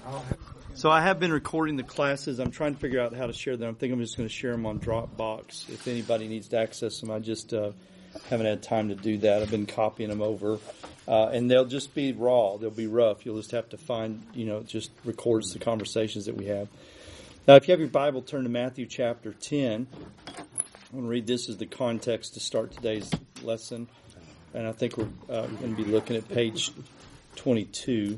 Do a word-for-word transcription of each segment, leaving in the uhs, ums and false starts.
So I have been recording the classes. I'm trying to figure out how to share them. I think I'm just going to share them on Dropbox. If anybody needs to access them, I just uh, haven't had time to do that. I've been copying them over. Uh, and they'll just be raw. They'll be rough. You'll just have to find, you know, it just records the conversations that we have. Now, if you have your Bible, turn to Matthew chapter ten. I'm going to read this as the context to start today's lesson. And I think we're uh, going to be looking at page twenty-two.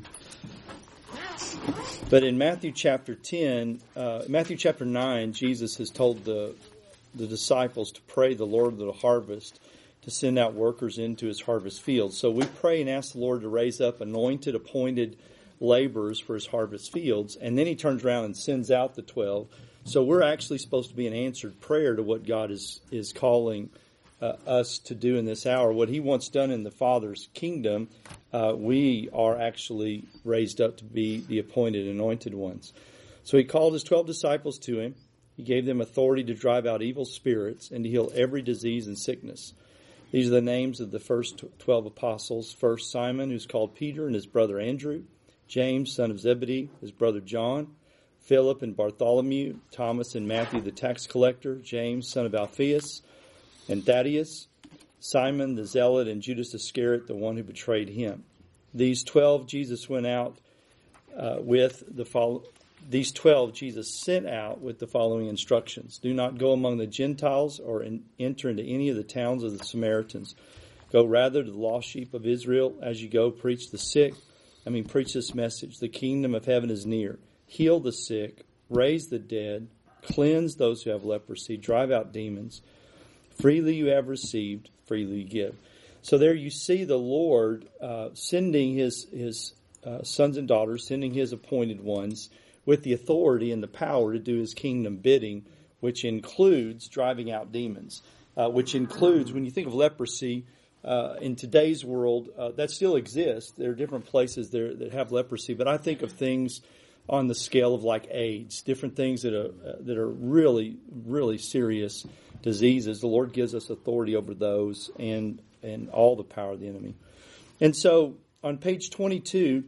But in Matthew chapter ten, uh, Matthew chapter nine, Jesus has told the the disciples to pray the Lord of the harvest to send out workers into his harvest field. So we pray and ask the Lord to raise up anointed, appointed laborers for his harvest fields. And then he turns around and sends out the twelve. So we're actually supposed to be an answered prayer to what God is, is calling uh, us to do in this hour. What he wants done in the Father's kingdom, uh, we are actually raised up to be the appointed, anointed ones. So he called his twelve disciples to him. He gave them authority to drive out evil spirits and to heal every disease and sickness. These are the names of the first twelve apostles. First, Simon, who's called Peter, and his brother Andrew. James, son of Zebedee, his brother John. Philip and Bartholomew. Thomas and Matthew, the tax collector. James, son of Alphaeus, and Thaddeus. Simon the Zealot, and Judas Iscariot, the one who betrayed him. These twelve Jesus went out uh, with the follow. These twelve Jesus sent out with the following instructions. Do not go among the Gentiles or in, enter into any of the towns of the Samaritans. Go rather to the lost sheep of Israel. As you go, preach the sick. I mean, preach this message. The kingdom of heaven is near. Heal the sick. Raise the dead. Cleanse those who have leprosy. Drive out demons. Freely you have received, freely you give. So there you see the Lord uh, sending his, his uh, sons and daughters, sending his appointed ones, with the authority and the power to do his kingdom bidding, which includes driving out demons, uh, which includes, when you think of leprosy, uh, in today's world, uh, that still exists. There are different places there that have leprosy, but I think of things on the scale of like AIDS, different things that are, uh, that are really, really serious diseases. The Lord gives us authority over those and, and all the power of the enemy. And so on page twenty-two,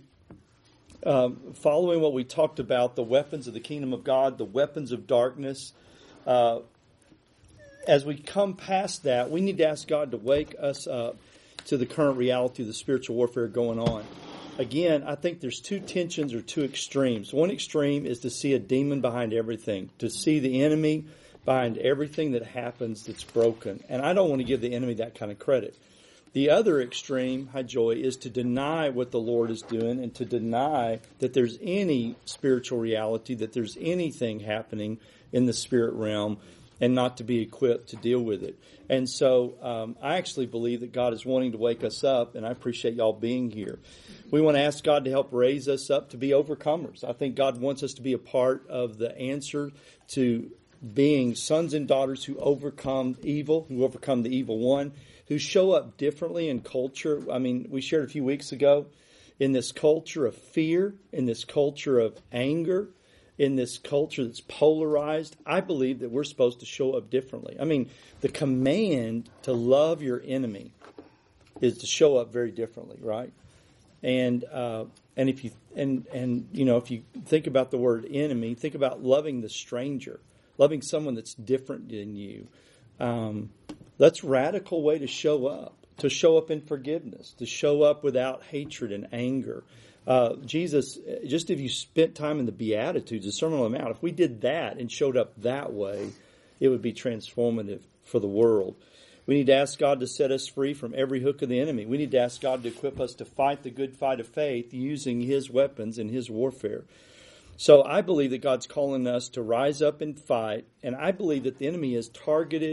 Um, following what we talked about, the weapons of the kingdom of God, the weapons of darkness, uh, as we come past that, we need to ask God to wake us up to the current reality of the spiritual warfare going on. Again, I think there's two tensions or two extremes. One extreme is to see a demon behind everything, to see the enemy behind everything that happens that's broken. And I don't want to give the enemy that kind of credit. The other extreme, hi Joy, is to deny what the Lord is doing and to deny that there's any spiritual reality, that there's anything happening in the spirit realm, and not to be equipped to deal with it. And so um, I actually believe that God is wanting to wake us up, and I appreciate y'all being here. We want to ask God to help raise us up to be overcomers. I think God wants us to be a part of the answer to being sons and daughters who overcome evil, who overcome the evil one, who show up differently in culture. I mean, we shared a few weeks ago, in this culture of fear, in this culture of anger, in this culture that's polarized, I believe that we're supposed to show up differently. I mean, the command to love your enemy is to show up very differently, right? And uh, and if you and and you know if you think about the word enemy, think about loving the stranger, loving someone that's different than you. Um, That's a radical way to show up, to show up in forgiveness, to show up without hatred and anger. Uh, Jesus, just if you spent time in the Beatitudes, the Sermon on the Mount, if we did that and showed up that way, it would be transformative for the world. We need to ask God to set us free from every hook of the enemy. We need to ask God to equip us to fight the good fight of faith using his weapons in his warfare. So I believe that God's calling us to rise up and fight, and I believe that the enemy has targeted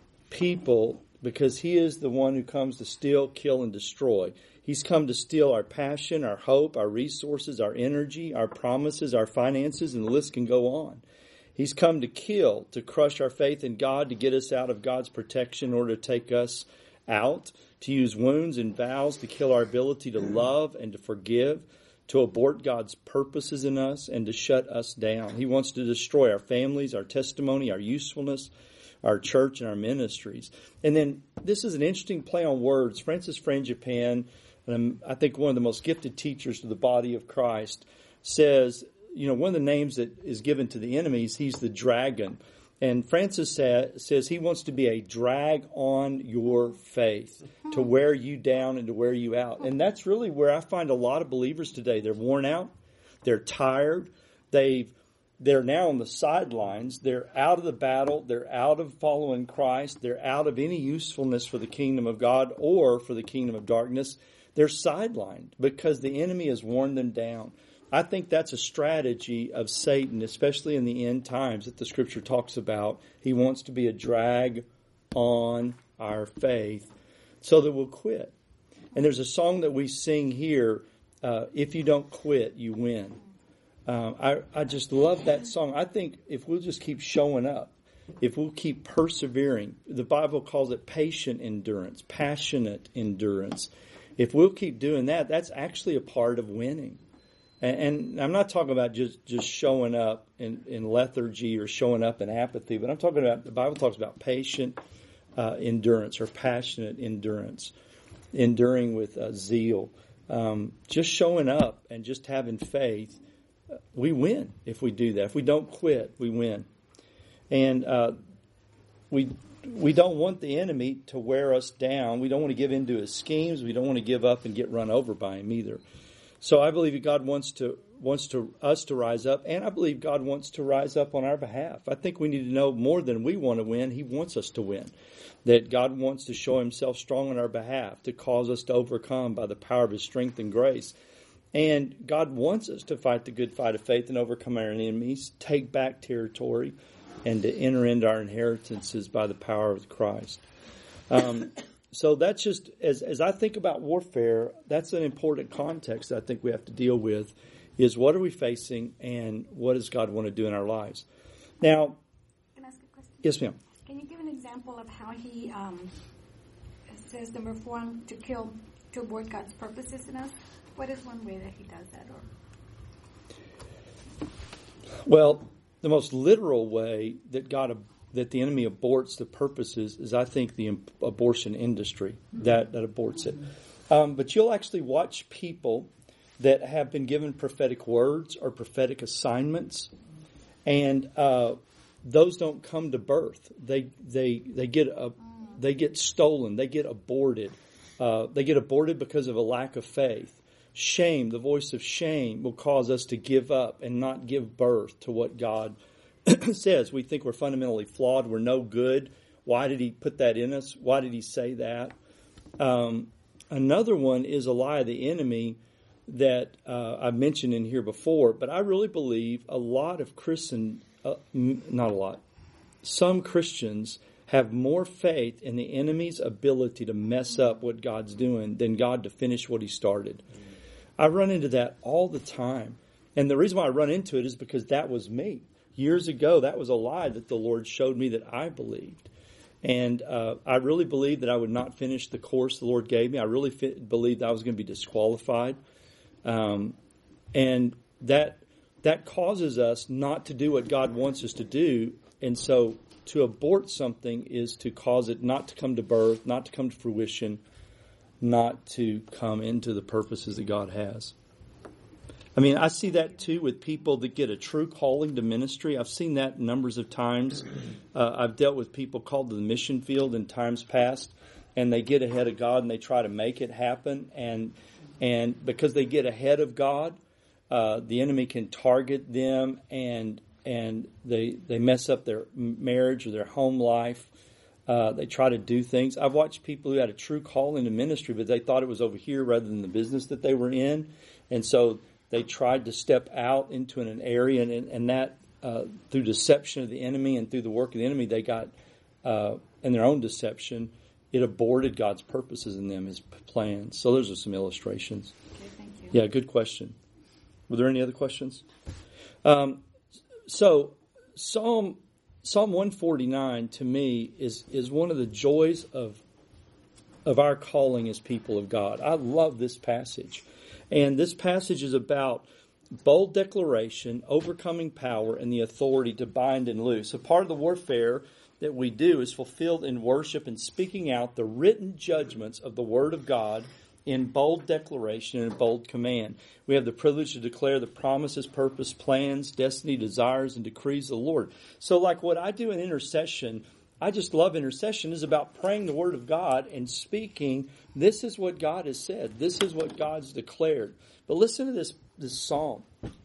people because he is the one who comes to steal, kill, and destroy. He's come to steal our passion, our hope, our resources, our energy, our promises, our finances, and the list can go on. He's come to kill, to crush our faith in God, to get us out of God's protection in order to take us out, to use wounds and vows to kill our ability to love and to forgive, to abort God's purposes in us, and to shut us down. He wants to destroy our families, our testimony, our usefulness, our church, and our ministries. And then this is an interesting play on words. Francis Frangipane, um, I think one of the most gifted teachers to the body of Christ, says, you know, one of the names that is given to the enemies, he's the dragon. And Francis sa- says he wants to be a drag on your faith, to wear you down and to wear you out. And that's really where I find a lot of believers today. They're worn out. They're tired. They've, they're now on the sidelines. They're out of the battle. They're out of following Christ. They're out of any usefulness for the kingdom of God or for the kingdom of darkness. They're sidelined because the enemy has worn them down. I think that's a strategy of Satan, especially in the end times that the Scripture talks about. He wants to be a drag on our faith so that we'll quit. And there's a song that we sing here, uh, if you don't quit, you win. Um, I, I just love that song. I think if we'll just keep showing up, if we'll keep persevering, the Bible calls it patient endurance, passionate endurance. If we'll keep doing that, that's actually a part of winning. And I'm not talking about just, just showing up in, in lethargy or showing up in apathy, but I'm talking about, the Bible talks about patient uh, endurance or passionate endurance, enduring with uh, zeal. Um, just showing up and just having faith, we win if we do that. If we don't quit, we win. And uh, we we don't want the enemy to wear us down. We don't want to give in to his schemes. We don't want to give up and get run over by him either. So I believe that God wants to wants to us to rise up, and I believe God wants to rise up on our behalf. I think we need to know more than we want to win. He wants us to win. That God wants to show himself strong on our behalf, to cause us to overcome by the power of his strength and grace. And God wants us to fight the good fight of faith and overcome our enemies, take back territory, and to enter into our inheritances by the power of Christ. Um So that's just, as as I think about warfare, that's an important context that I think we have to deal with, is what are we facing and what does God want to do in our lives? Now, can I ask a question? Yes, ma'am. Can you give an example of how he um, says, number one, to kill, to abort God's purposes in us? What is one way that he does that? Or Well, the most literal way that God that the enemy aborts the purposes is, I think, the abortion industry that, that aborts it. Um, but you'll actually watch people that have been given prophetic words or prophetic assignments, and uh, those don't come to birth. They they they get a, they get stolen. They get aborted. Uh, they get aborted because of a lack of faith. Shame, the voice of shame, will cause us to give up and not give birth to what God says. We think we're fundamentally flawed. We're no good. Why did he put that in us? Why did he say that? Um, another one is a lie of the enemy that uh, I've mentioned in here before, but I really believe a lot of Christian, uh, not a lot, some Christians have more faith in the enemy's ability to mess up what God's doing than God to finish what he started. I run into that all the time. And the reason why I run into it is because that was me. Years ago, that was a lie that the Lord showed me that I believed. And uh, I really believed that I would not finish the course the Lord gave me. I really fit, believed I was going to be disqualified. Um, and that that causes us not to do what God wants us to do. And so to abort something is to cause it not to come to birth, not to come to fruition, not to come into the purposes that God has. I mean, I see that too with people that get a true calling to ministry. I've seen that numbers of times. Uh, I've dealt with people called to the mission field in times past, and they get ahead of God and they try to make it happen. And and because they get ahead of God, uh, the enemy can target them, and and they they mess up their marriage or their home life. Uh, they try to do things. I've watched people who had a true calling to ministry, but they thought it was over here rather than the business that they were in, and so they tried to step out into an area, and, and that uh, through deception of the enemy and through the work of the enemy, they got, uh, in their own deception, it aborted God's purposes in them, his plans. So those are some illustrations. Okay, thank you. Yeah, good question. Were there any other questions? Um, so Psalm Psalm one forty-nine to me is is one of the joys of of our calling as people of God. I love this passage. And this passage is about bold declaration, overcoming power, and the authority to bind and loose. So part of the warfare that we do is fulfilled in worship and speaking out the written judgments of the Word of God in bold declaration and bold command. We have the privilege to declare the promises, purpose, plans, destiny, desires, and decrees of the Lord. So like what I do in intercession, I just love intercession, is about praying the Word of God and speaking, this is what God has said. This is what God's declared. But listen to this, this psalm.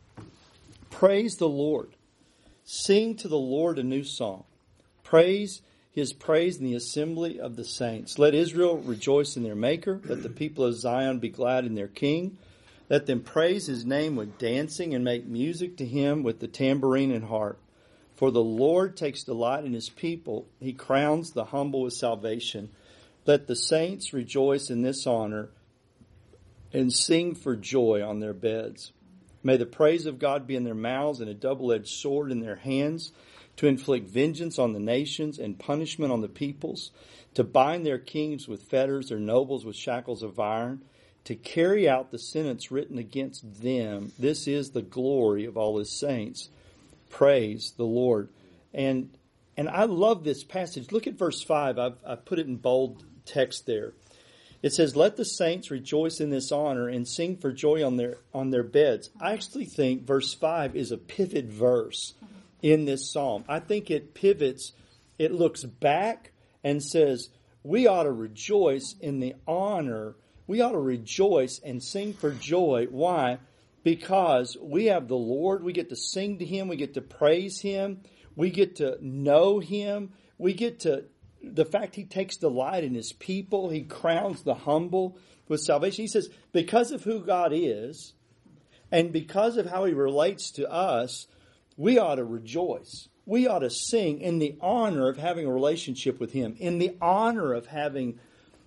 Praise the Lord. Sing to the Lord a new song. Praise His praise in the assembly of the saints. Let Israel rejoice in their Maker. Let the people of Zion be glad in their King. Let them praise His name with dancing and make music to Him with the tambourine and harp. For the Lord takes delight in His people. He crowns the humble with salvation. Let the saints rejoice in this honor and sing for joy on their beds. May the praise of God be in their mouths and a double-edged sword in their hands, to inflict vengeance on the nations and punishment on the peoples, to bind their kings with fetters, their nobles with shackles of iron, to carry out the sentence written against them. This is the glory of all His saints. Praise the Lord. And and I love this passage. Look at verse five. I've, I've put it in bold text there. It says, let the saints rejoice in this honor and sing for joy on their on their beds. I actually think verse five is a pivot verse in this psalm. I think it pivots, it looks back and says, we ought to rejoice in the honor. We ought to rejoice and sing for joy. Why? Because we have the Lord. We get to sing to Him. We get to praise Him. We get to know Him. We get to, the fact He takes delight in His people. He crowns the humble with salvation. He says, because of who God is and because of how He relates to us, we ought to rejoice. We ought to sing in the honor of having a relationship with Him, in the honor of having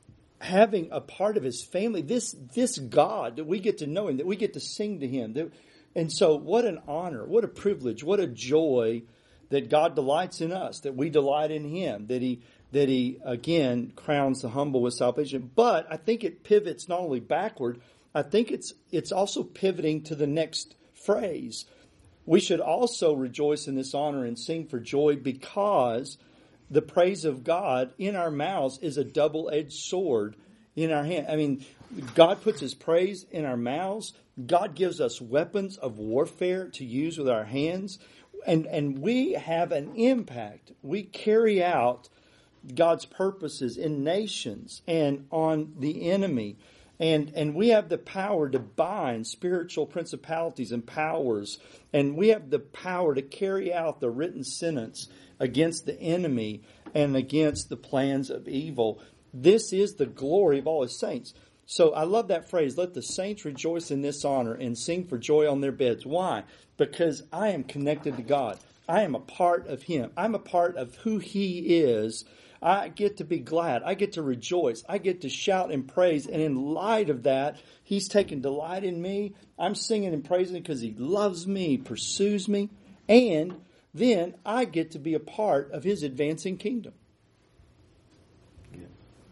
having a part of His family. This this God, that we get to know Him, that we get to sing to Him. That, and so what an honor, what a privilege, what a joy that God delights in us, that we delight in Him, that He, that He again, crowns the humble with salvation. But I think it pivots not only backward, I think it's it's also pivoting to the next phrase. We should also rejoice in this honor and sing for joy because the praise of God in our mouths is a double-edged sword in our hand. I mean, God puts His praise in our mouths. God gives us weapons of warfare to use with our hands. And, and we have an impact. We carry out God's purposes in nations and on the enemy. And and we have the power to bind spiritual principalities and powers. And we have the power to carry out the written sentence against the enemy and against the plans of evil. This is the glory of all His saints. So I love that phrase, let the saints rejoice in this honor and sing for joy on their beds. Why? Because I am connected to God. I am a part of Him. I'm a part of who He is. I get to be glad. I get to rejoice. I get to shout and praise. And in light of that, He's taken delight in me. I'm singing and praising because He loves me, pursues me. And then I get to be a part of His advancing kingdom. Yeah.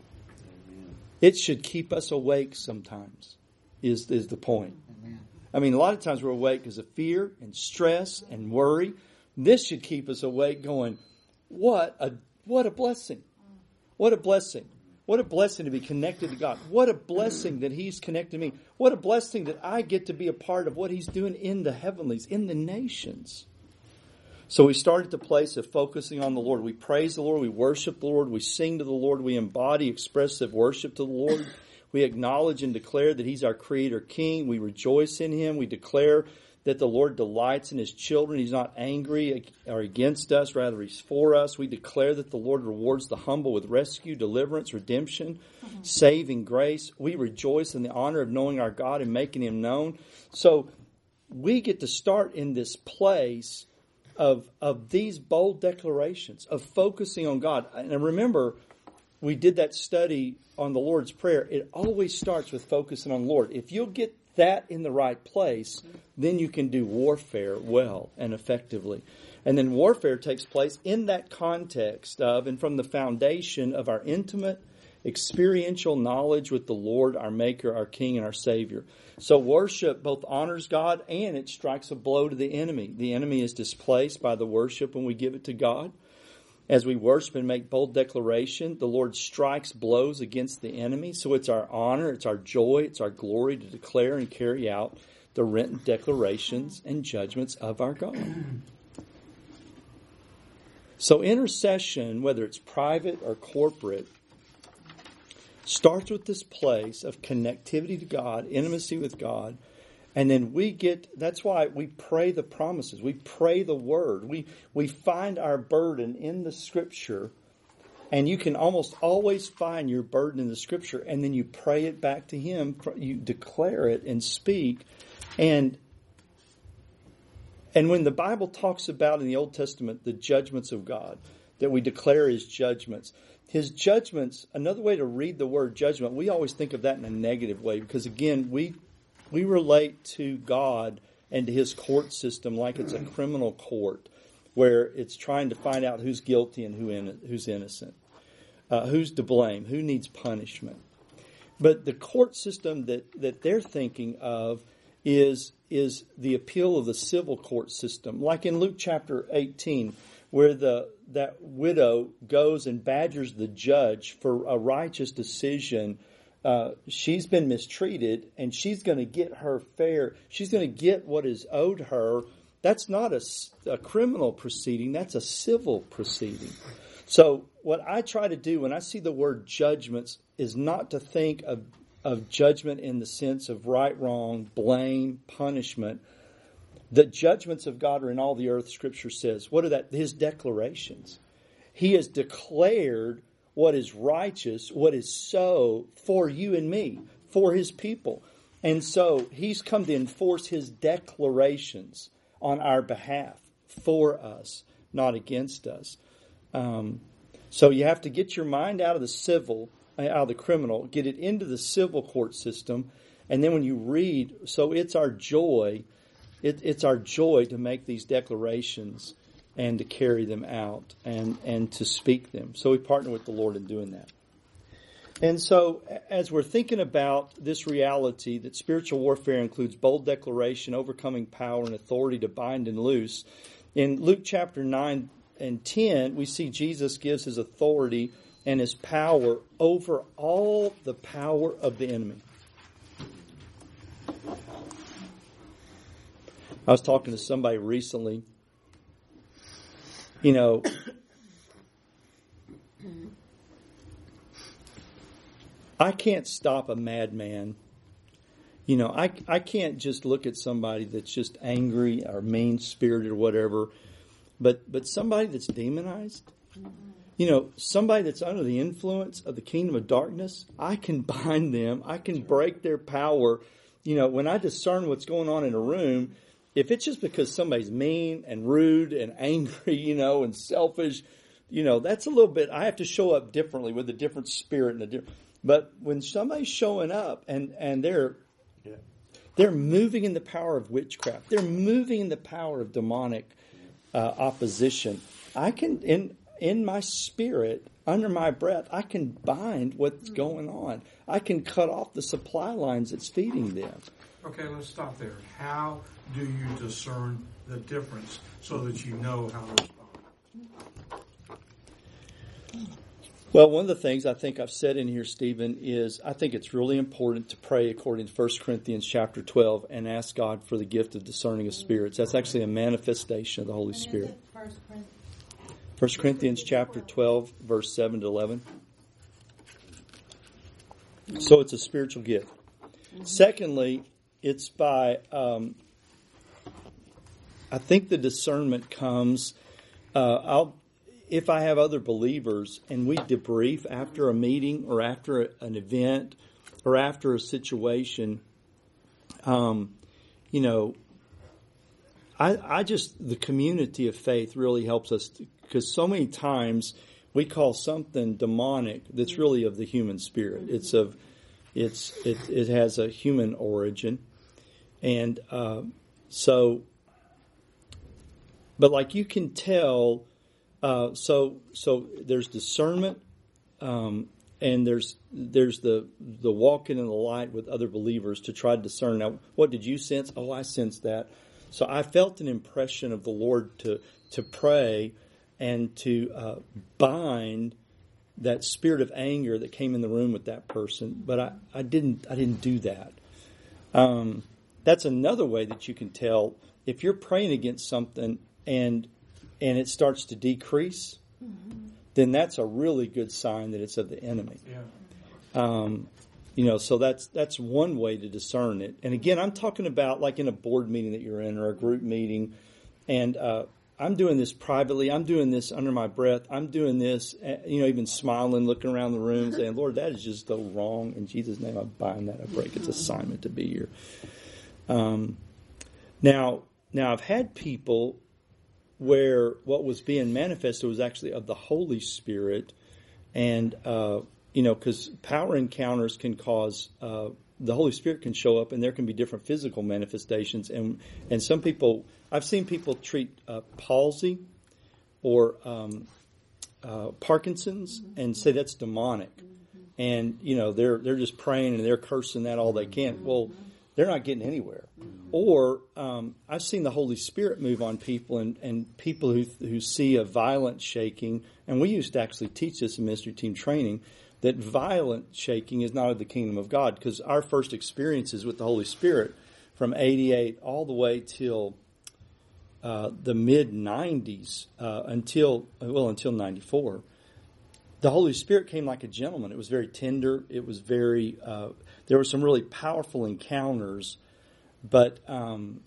It should keep us awake sometimes, is, is the point. Amen. I mean, a lot of times we're awake because of fear and stress and worry. This should keep us awake going, what a What a blessing. What a blessing. What a blessing to be connected to God. What a blessing that He's connected me. What a blessing that I get to be a part of what He's doing in the heavenlies, in the nations. So we start at the place of focusing on the Lord. We praise the Lord. We worship the Lord. We sing to the Lord. We embody expressive worship to the Lord. We acknowledge and declare that He's our Creator King. We rejoice in Him. We declare that the Lord delights in His children. He's not angry or against us. Rather, He's for us. We declare that the Lord rewards the humble with rescue, deliverance, redemption, mm-hmm. saving grace. We rejoice in the honor of knowing our God and making Him known. So we get to start in this place of, of these bold declarations, of focusing on God. And remember, we did that study on the Lord's Prayer. It always starts with focusing on the Lord. If you'll get that in the right place, then you can do warfare well and effectively. And then warfare takes place in that context of and from the foundation of our intimate, experiential knowledge with the Lord, our Maker, our King, and our Savior. So worship both honors God and it strikes a blow to the enemy. The enemy is displaced by the worship when we give it to God. As we worship and make bold declaration, the Lord strikes blows against the enemy. So it's our honor, it's our joy, it's our glory to declare and carry out the written declarations and judgments of our God. So intercession, whether it's private or corporate, starts with this place of connectivity to God, intimacy with God, and then we get, that's why we pray the promises. We pray the word. We we find our burden in the Scripture, and you can almost always find your burden in the Scripture, and then you pray it back to Him. You declare it and speak. And, and when the Bible talks about in the Old Testament the judgments of God, that we declare His judgments, His judgments, another way to read the word judgment, we always think of that in a negative way, because again, we We relate to God and to His court system like it's a criminal court where it's trying to find out who's guilty and who in, who's innocent, uh, who's to blame, who needs punishment. But the court system that, that they're thinking of is, is the appeal of the civil court system. Like in Luke chapter eighteen, where the that widow goes and badgers the judge for a righteous decision. Uh, she's been mistreated, and she's going to get her fair. She's going to get what is owed her. That's not a, a criminal proceeding. That's a civil proceeding. So what I try to do when I see the word judgments is not to think of, of judgment in the sense of right, wrong, blame, punishment. The judgments of God are in all the earth, Scripture says. What are that? His declarations. He has declared what is righteous, what is so for you and me, for His people. And so He's come to enforce His declarations on our behalf, for us, not against us. Um, so you have to get your mind out of the civil, out of the criminal, get it into the civil court system, and then when you read, so it's our joy, it, it's our joy to make these declarations and to carry them out and, and to speak them. So we partner with the Lord in doing that. And so as we're thinking about this reality that spiritual warfare includes bold declaration, overcoming power, and authority to bind and loose, in Luke chapter nine and ten, we see Jesus gives His authority and His power over all the power of the enemy. I was talking to somebody recently. You know, I can't stop a madman. You know, I, I can't just look at somebody that's just angry or mean-spirited or whatever, but, but somebody that's demonized, you know, somebody that's under the influence of the kingdom of darkness, I can bind them. I can break their power. You know, when I discern what's going on in a room, if it's just because somebody's mean and rude and angry, you know, and selfish, you know, that's a little bit, I have to show up differently with a different spirit and a different, but when somebody's showing up and, and they're, yeah. they're moving in the power of witchcraft, they're moving in the power of demonic uh, opposition, I can, in, in my spirit, under my breath, I can bind what's going on. I can cut off the supply lines that's feeding them. Okay, let's stop there. How do you discern the difference so that you know how to respond? Well, one of the things I think I've said in here, Stephen, is I think it's really important to pray according to First Corinthians chapter twelve and ask God for the gift of discerning of spirits. That's actually a manifestation of the Holy Spirit. First Corinthians chapter twelve, verse seven to eleven. So it's a spiritual gift. Secondly, it's by, um, I think the discernment comes, uh, I'll, if I have other believers and we debrief after a meeting or after an event or after a situation, um, you know, I, I just, the community of faith really helps us because so many times we call something demonic that's really of the human spirit. It's of, it's, it, it has a human origin. And uh, so, but like you can tell, uh, so so there's discernment, um, and there's there's the the walking in the light with other believers to try to discern. Now, what did you sense? Oh, I sensed that. So I felt an impression of the Lord to to pray, and to uh, bind that spirit of anger that came in the room with that person. But I, I didn't I didn't do that. Um, that's another way that you can tell if you're praying against something and and it starts to decrease, mm-hmm. then that's a really good sign that it's of the enemy. Yeah. Um, you know, so that's that's one way to discern it. And again, I'm talking about like in a board meeting that you're in or a group meeting, and uh, I'm doing this privately. I'm doing this under my breath. I'm doing this, you know, even smiling, looking around the room, saying, "Lord, that is just so wrong. In Jesus' name, I bind that. I break its assignment to be here." Um, now, now I've had people where what was being manifested was actually of the Holy Spirit, and uh, you know, because power encounters can cause uh, the Holy Spirit can show up, and there can be different physical manifestations, and and some people, I've seen people treat uh, palsy or um, uh, Parkinson's mm-hmm. and say that's demonic, mm-hmm. and you know they're they're just praying and they're cursing that all they can. Mm-hmm. Well, they're not getting anywhere. Mm-hmm. Or um, I've seen the Holy Spirit move on people, and, and people who who see a violent shaking, and we used to actually teach this in ministry team training, that violent shaking is not of the kingdom of God, because our first experiences with the Holy Spirit from eighty-eight all the way till uh, the mid nineties, uh, until well until ninety-four, the Holy Spirit came like a gentleman. It was very tender. It was very uh, there were some really powerful encounters, but um,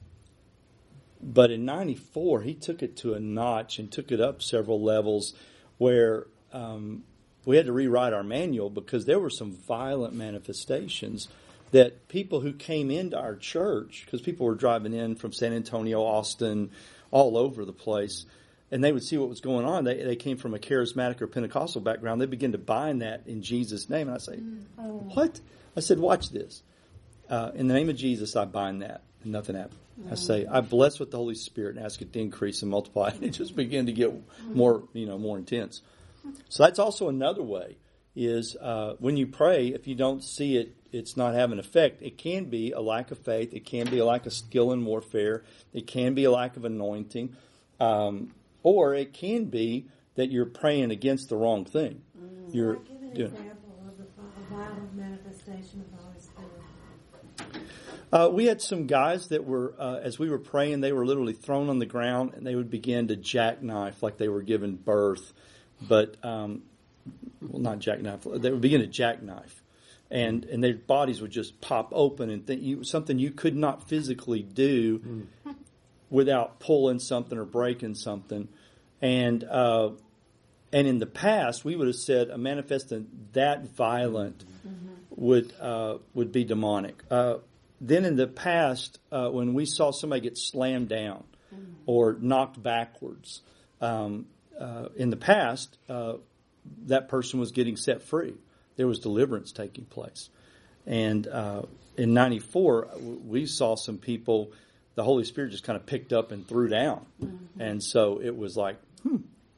but in ninety-four he took it to a notch and took it up several levels, where um, we had to rewrite our manual because there were some violent manifestations that people who came into our church, because people were driving in from San Antonio, Austin, all over the place, and they would see what was going on. They they came from a charismatic or Pentecostal background. They began to bind that in Jesus' name. And I say, oh. What? I said, watch this. Uh, in the name of Jesus, I bind that. And nothing happened. Mm. I say, I bless with the Holy Spirit and ask it to increase and multiply. And it just began to get more, you know, more intense. So that's also another way is uh, when you pray, if you don't see it, it's not having effect. It can be a lack of faith. It can be a lack of skill in warfare. It can be a lack of anointing. Um, or it can be that you're praying against the wrong thing. Mm. You're I'll give an doing, example of a violent manifestation of the Holy Spirit. Uh, we had some guys that were, uh, as we were praying, they were literally thrown on the ground and they would begin to jackknife like they were giving birth. But, um, well, not jackknife, they would begin to jackknife. And and their bodies would just pop open and think you, something you could not physically do mm. without pulling something or breaking something. And uh, and in the past, we would have said a manifestation that violent mm-hmm. would uh, would be demonic. Uh, then in the past, uh, when we saw somebody get slammed down mm-hmm. or knocked backwards, um, uh, in the past, uh, that person was getting set free. There was deliverance taking place. And uh, in ninety-four, we saw some people, the Holy Spirit just kind of picked up and threw down. Mm-hmm. And so it was like, hmm,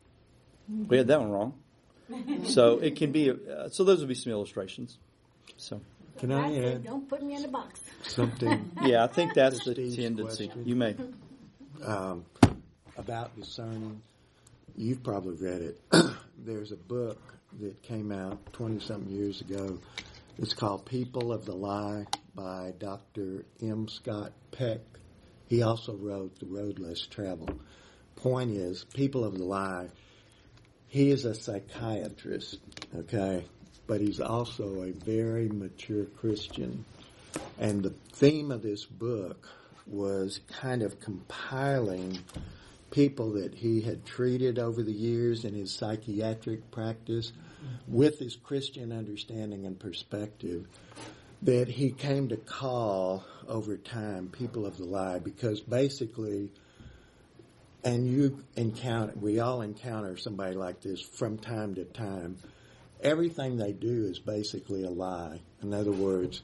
we had that one wrong. So it can be, uh, so those would be some illustrations. So Can I add don't put me in a box. something? Yeah, I think that's the Steve's tendency. question. You may. Um, about discerning. You've probably read it. There's a book that came out twenty-something years ago. It's called People of the Lie by Doctor M. Scott Peck. He also wrote The Road Less Traveled. Point is, People of the Lie, he is a psychiatrist, okay, but he's also a very mature Christian. And the theme of this book was kind of compiling people that he had treated over the years in his psychiatric practice with his Christian understanding and perspective that he came to call over time people of the lie, because basically, and you encounter, we all encounter somebody like this from time to time. Everything they do is basically a lie. In other words,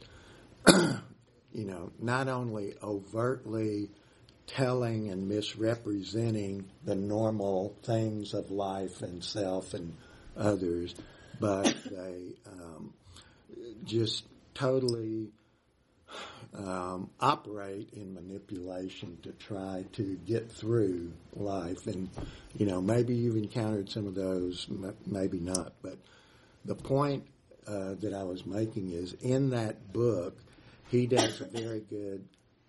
you know, not only overtly telling and misrepresenting the normal things of life and self and others, but they um, just totally um, operate in manipulation to try to get through life. And, you know, maybe you've encountered some of those, m- maybe not. But the point uh, that I was making is in that book, he does a very good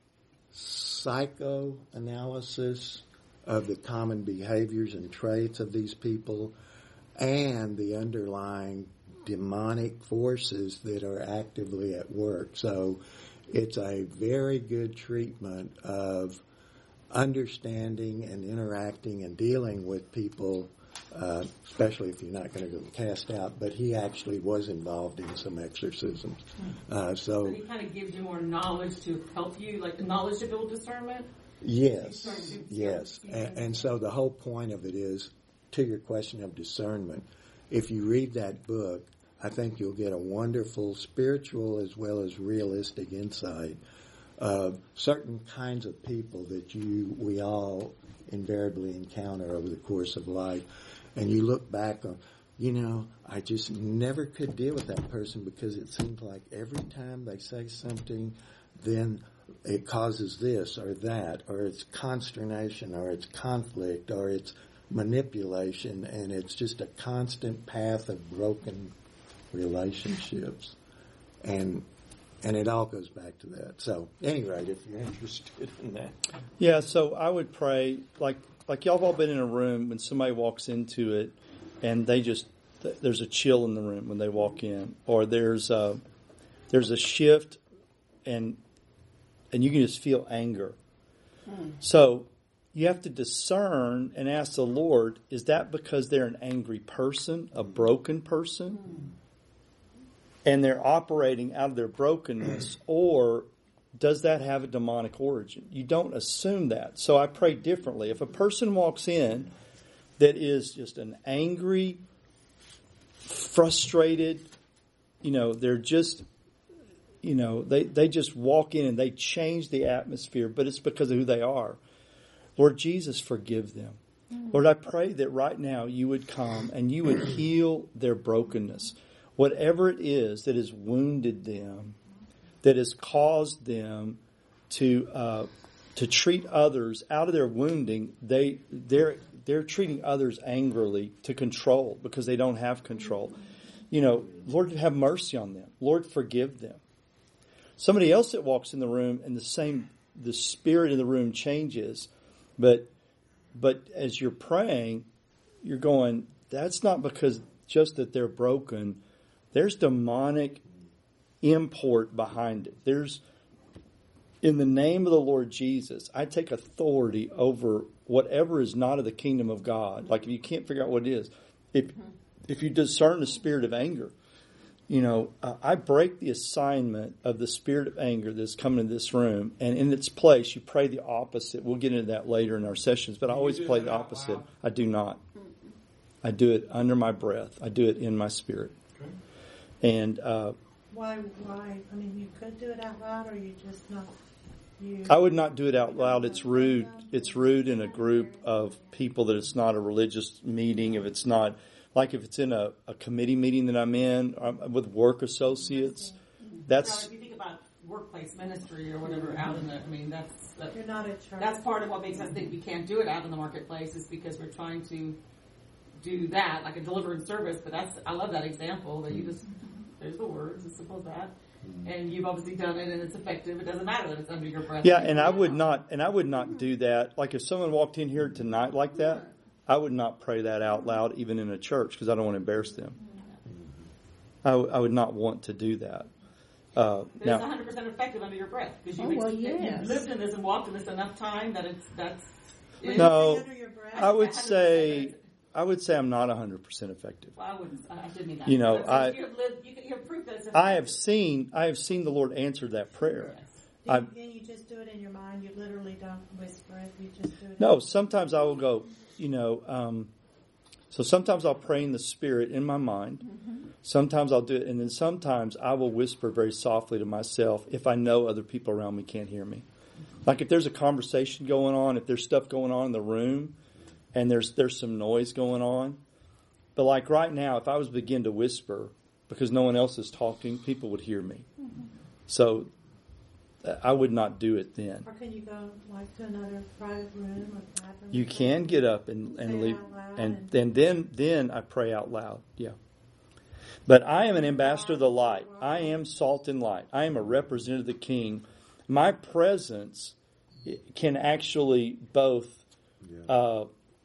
psychoanalysis of the common behaviors and traits of these people and the underlying demonic forces that are actively at work. So it's a very good treatment of understanding and interacting and dealing with people, uh, especially if you're not going to go cast out. But he actually was involved in some exorcisms. Uh, so, so he kind of gives you more knowledge to help you, like knowledge to build discernment? yes, yes. And, and so the whole point of it is, to your question of discernment, if you read that book, I think you'll get a wonderful spiritual as well as realistic insight of certain kinds of people that you we all invariably encounter over the course of life. And you look back on, you know, I just never could deal with that person because it seems like every time they say something, then it causes this or that, or it's consternation, or it's conflict, or it's manipulation, and it's just a constant path of broken relationships, and and it all goes back to that. So, at any rate, if you're interested in that, Yeah, so I would pray, like like y'all have all been in a room when somebody walks into it, and they just there's a chill in the room when they walk in, or there's a there's a shift, and and you can just feel anger. Hmm. So you have to discern and ask the Lord: is that because they're an angry person, a broken person? Hmm. And they're operating out of their brokenness, or does that have a demonic origin? You don't assume that. So I pray differently. If a person walks in that is just an angry, frustrated, you know, they're just, you know, they, they just walk in and they change the atmosphere, but it's because of who they are. Lord Jesus, forgive them. Lord, I pray that right now you would come and you would heal their brokenness. Whatever it is that has wounded them, that has caused them to uh, to treat others out of their wounding, they they're they're treating others angrily to control because they don't have control. You know, Lord, have mercy on them. Lord, forgive them. Somebody else that walks in the room and the same the spirit in the room changes, but but as you're praying, you're going, that's not because just that they're broken. There's demonic import behind it. There's, in the name of the Lord Jesus, I take authority over whatever is not of the kingdom of God. Like if you can't figure out what it is, if if you discern the spirit of anger, you know, uh, I break the assignment of the spirit of anger that's coming in this room, and in its place, you pray the opposite. We'll get into that later in our sessions, but I always play the opposite. I do not. I do it under my breath. I do it in my spirit. And uh, why? Why? I mean, you could do it out loud, or you just not. You. I would not do it out loud. It's rude. It's rude in a group of people that it's not a religious meeting. If it's not, like if it's in a, a committee meeting that I'm in um, with work associates, that's. Now, if you think about workplace ministry or whatever out in the, I mean, that's that, You're not at church. That's part of what makes us think we can't do it out in the marketplace is because we're trying to do that, like a deliverance service. But that's, I love that example that you just. There's the words, as simple as that. And you've obviously done it and it's effective. It doesn't matter that it's under your breath. Yeah, and I would not and I would not do that. Like if someone walked in here tonight like that, I would not pray that out loud even in a church because I don't want to embarrass them. I, w- I would not want to do that. Uh, but now, it's one hundred percent effective under your breath because you've, Oh, well, ex- yes. you've lived in this and walked in this enough time that it's that's. It, no, Under your breath? I would one hundred percent say I would say I'm not one hundred percent effective. Well, I wouldn't. I didn't mean that. You know, But I- you have lived. You, can, you have proof that it's I have effective. seen I have seen the Lord answer that prayer. Yes. Do I- you, can you just do it in your mind? You literally don't whisper it. You just do it. No, sometimes I will go, you know, um, so sometimes I'll pray in the Spirit in my mind. Mm-hmm. Sometimes I'll do it, and then sometimes I will whisper very softly to myself if I know other people around me can't hear me. Like if there's a conversation going on, if there's stuff going on in the room, and there's there's some noise going on. But like right now, if I was to begin to whisper because no one else is talking, people would hear me. Mm-hmm. So I would not do it then. Or can you go like to another private room or bathroom? You can get up and, and Say leave, out loud and, and- and then then I pray out loud. Yeah. But I am an ambassador of the light. I am salt and light. I am a representative of the King. My presence can actually both uh,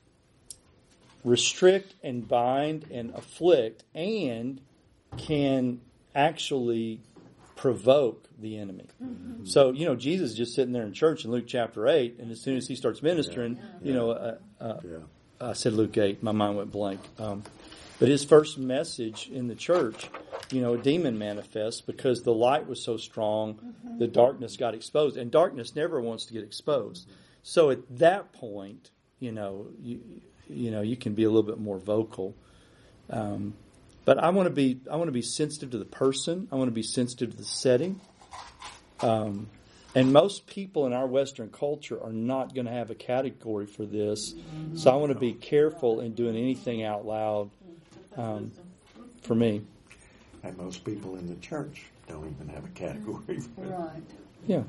restrict and bind and afflict, and can actually provoke the enemy. Mm-hmm. So, you know, Jesus is just sitting there in church in Luke chapter eight, and as soon as he starts ministering, yeah. you know, uh, uh, yeah. I said Luke eight, my mind went blank. Um, but his first message in the church, you know, a demon manifests because the light was so strong, mm-hmm. the darkness got exposed. And darkness never wants to get exposed. So at that point, you know, you, you know, you can be a little bit more vocal. Um, but I want to be, I want to be sensitive to the person. I want to be sensitive to the setting. Um, and most people in our Western culture are not going to have a category for this. Mm-hmm. So I want to be careful in doing anything out loud. Um, for me. And most people in the church don't even have a category for it. Right. Yeah.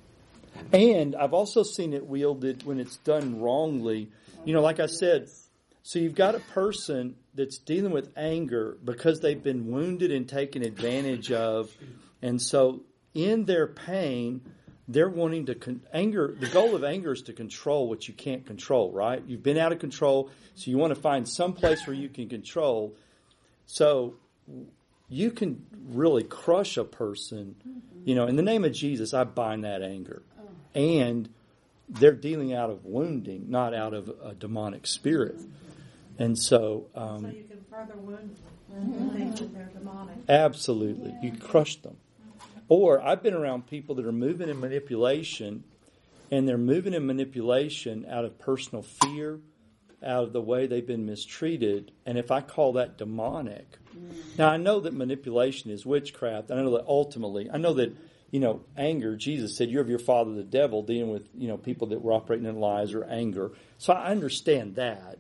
And I've also seen it wielded when it's done wrongly. You know, like I said, so you've got a person that's dealing with anger because they've been wounded and taken advantage of. And so in their pain, they're wanting to con- anger. The goal of anger is to control what you can't control, right? You've been out of control, so you want to find some place where you can control. So you can really crush a person. You know, in the name of Jesus, I bind that anger. And they're dealing out of wounding, not out of a demonic spirit. And so... Um, so you can further wound them and think that they're demonic. Absolutely. You crush them. Or I've been around people that are moving in manipulation, and they're moving in manipulation out of personal fear, out of the way they've been mistreated. And if I call that demonic... Now, I know that manipulation is witchcraft. I know that ultimately... I know that, you know, anger, Jesus said, you're of your father the devil, dealing with, you know, people that were operating in lies or anger. So I understand that.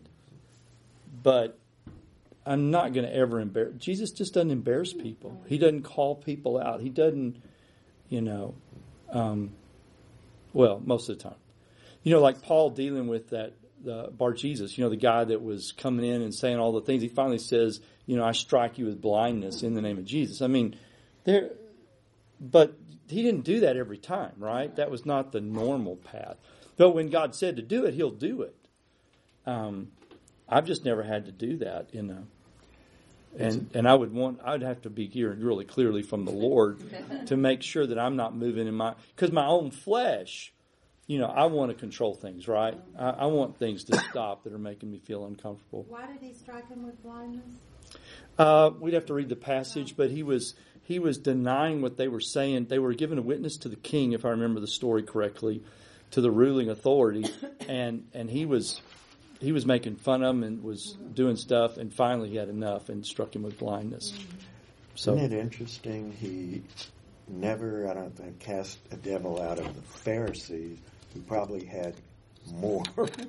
But I'm not going to ever embarrass... Jesus just doesn't embarrass people. He doesn't call people out. He doesn't, you know... Um, well, most of the time. You know, like Paul dealing with that the Bar Jesus, you know, the guy that was coming in and saying all the things. He finally says, you know, I strike you with blindness in the name of Jesus. I mean, there... But he didn't do that every time, right? That was not the normal path. But when God said to do it, he'll do it. Um, I've just never had to do that, you know. And and I would want, I'd have to be hearing really clearly from the Lord to make sure that I'm not moving in my, because my own flesh, you know, I want to control things, right? I, I want things to stop that are making me feel uncomfortable. Why did he strike him with blindness? Uh, we'd have to read the passage, but he was he was denying what they were saying. They were giving a witness to the king, if I remember the story correctly, to the ruling authority, and and he was he was making fun of him and was doing stuff, and finally he had enough and struck him with blindness. So, isn't it interesting? He never, I don't think, cast a devil out of the Pharisees, who probably had more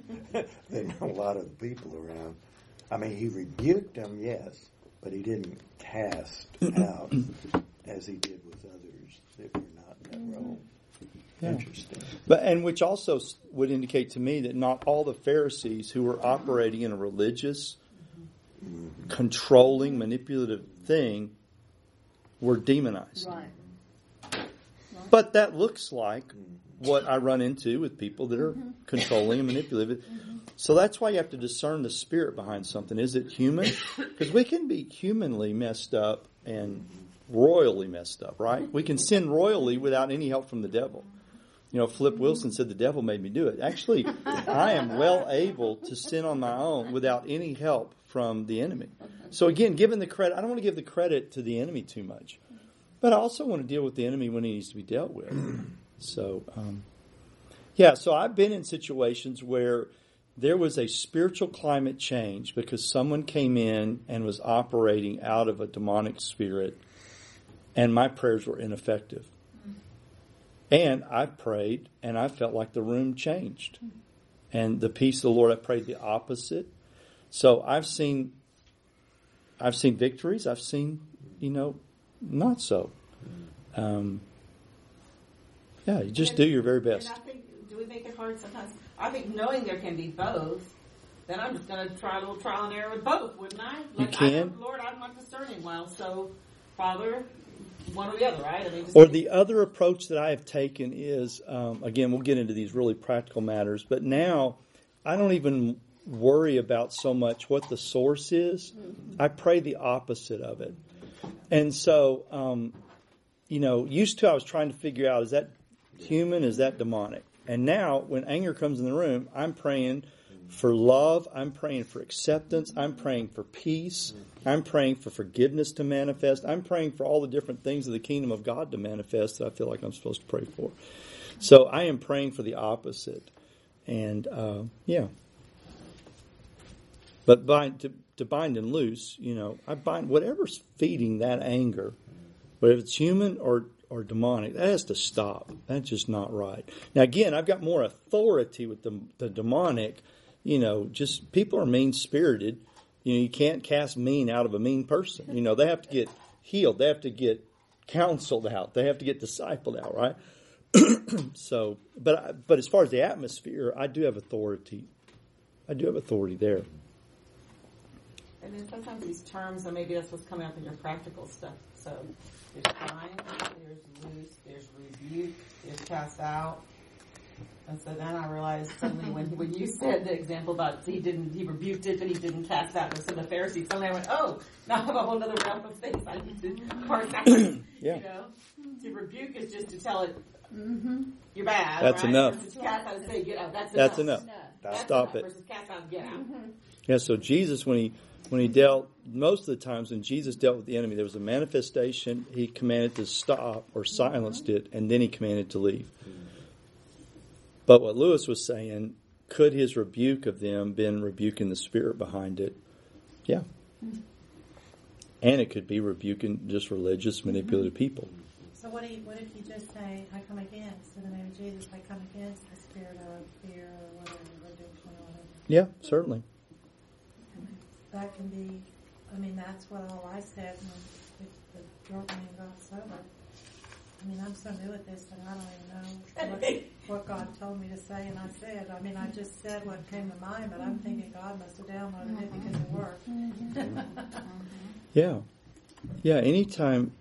than a lot of the people around. I mean, he rebuked them, yes, but he didn't cast out as he did with others that were not in that role. Yeah. Interesting. But and which also would indicate to me that not all the Pharisees who were operating in a religious, mm-hmm. controlling, manipulative thing were demonized. Right. Right. But that looks like mm-hmm. what I run into with people that are mm-hmm. controlling and manipulative. Mm-hmm. So that's why you have to discern the spirit behind something. Is it human? Because we can be humanly messed up and royally messed up, right? We can sin royally without any help from the devil. You know, Flip Wilson said the devil made me do it. Actually, I am well able to sin on my own without any help from the enemy. So again, given the credit, I don't want to give the credit to the enemy too much. But I also want to deal with the enemy when he needs to be dealt with. So, um, yeah, so I've been in situations where there was a spiritual climate change because someone came in and was operating out of a demonic spirit, and my prayers were ineffective. And I prayed, and I felt like the room changed. And the peace of the Lord, I prayed the opposite. So I've seen, I've seen victories. I've seen, you know, not so. Um, Yeah, you just do your very best. And I think, do we make it hard sometimes? I think knowing there can be both, then I'm just going to try a little trial and error with both, wouldn't I? You Like, can. I, Lord, I'm not discerning well, so Father, one or the other, right? I mean, just Or the other approach that I have taken is, um, again, we'll get into these really practical matters, but now I don't even worry about so much what the source is. I pray the opposite of it. And so, um, you know, used to I was trying to figure out, is that human, is that demonic? And now when anger comes in the room, I'm praying for love, I'm praying for acceptance, I'm praying for peace, I'm praying for forgiveness to manifest, I'm praying for all the different things of the kingdom of God to manifest that I feel like I'm supposed to pray for. So I am praying for the opposite. And, uh, yeah. But bind, to, to bind and loose, you know, I bind whatever's feeding that anger, whether it's human or, or demonic, that has to stop. That's just not right. Now, again, I've got more authority with the, the demonic. You know, just people are mean-spirited. You know, you can't cast mean out of a mean person. You know, they have to get healed. They have to get counseled out. They have to get discipled out, right? So, but but as far as the atmosphere, I do have authority. I do have authority there. And then sometimes these terms, and maybe that's what's coming up in your practical stuff. So there's bind, there's loose, there's rebuke, there's cast out. And so then I realized suddenly when when you said the example about he didn't he rebuked it, but he didn't cast out with some of the Pharisees, suddenly I went, oh, now I have a whole other realm of things I need to parse out. Yeah. You know, to rebuke is just to tell it you're bad. That's right? enough. Versus cast out and say get out. That's, That's enough. enough. That's Stop enough it. Versus cast out and get out. Yeah, so Jesus, when he when he dealt, most of the times when Jesus dealt with the enemy, there was a manifestation, he commanded to stop or silenced it, and then he commanded to leave. But what Lewis was saying, could his rebuke of them been rebuking the spirit behind it? Yeah. And it could be rebuking just religious, manipulative people. So what, do you, what if you just say, I come against, in the name of Jesus, I come against the spirit of fear or whatever, reduction or whatever. Yeah, certainly. That can be, I mean, that's what all I said when the, the drunk man got sober. I mean, I'm so new at this that I don't even know what, what God told me to say, and I said, I mean, I just said what came to mind, but I'm thinking God must have downloaded it because it worked. Yeah. Yeah, anytime.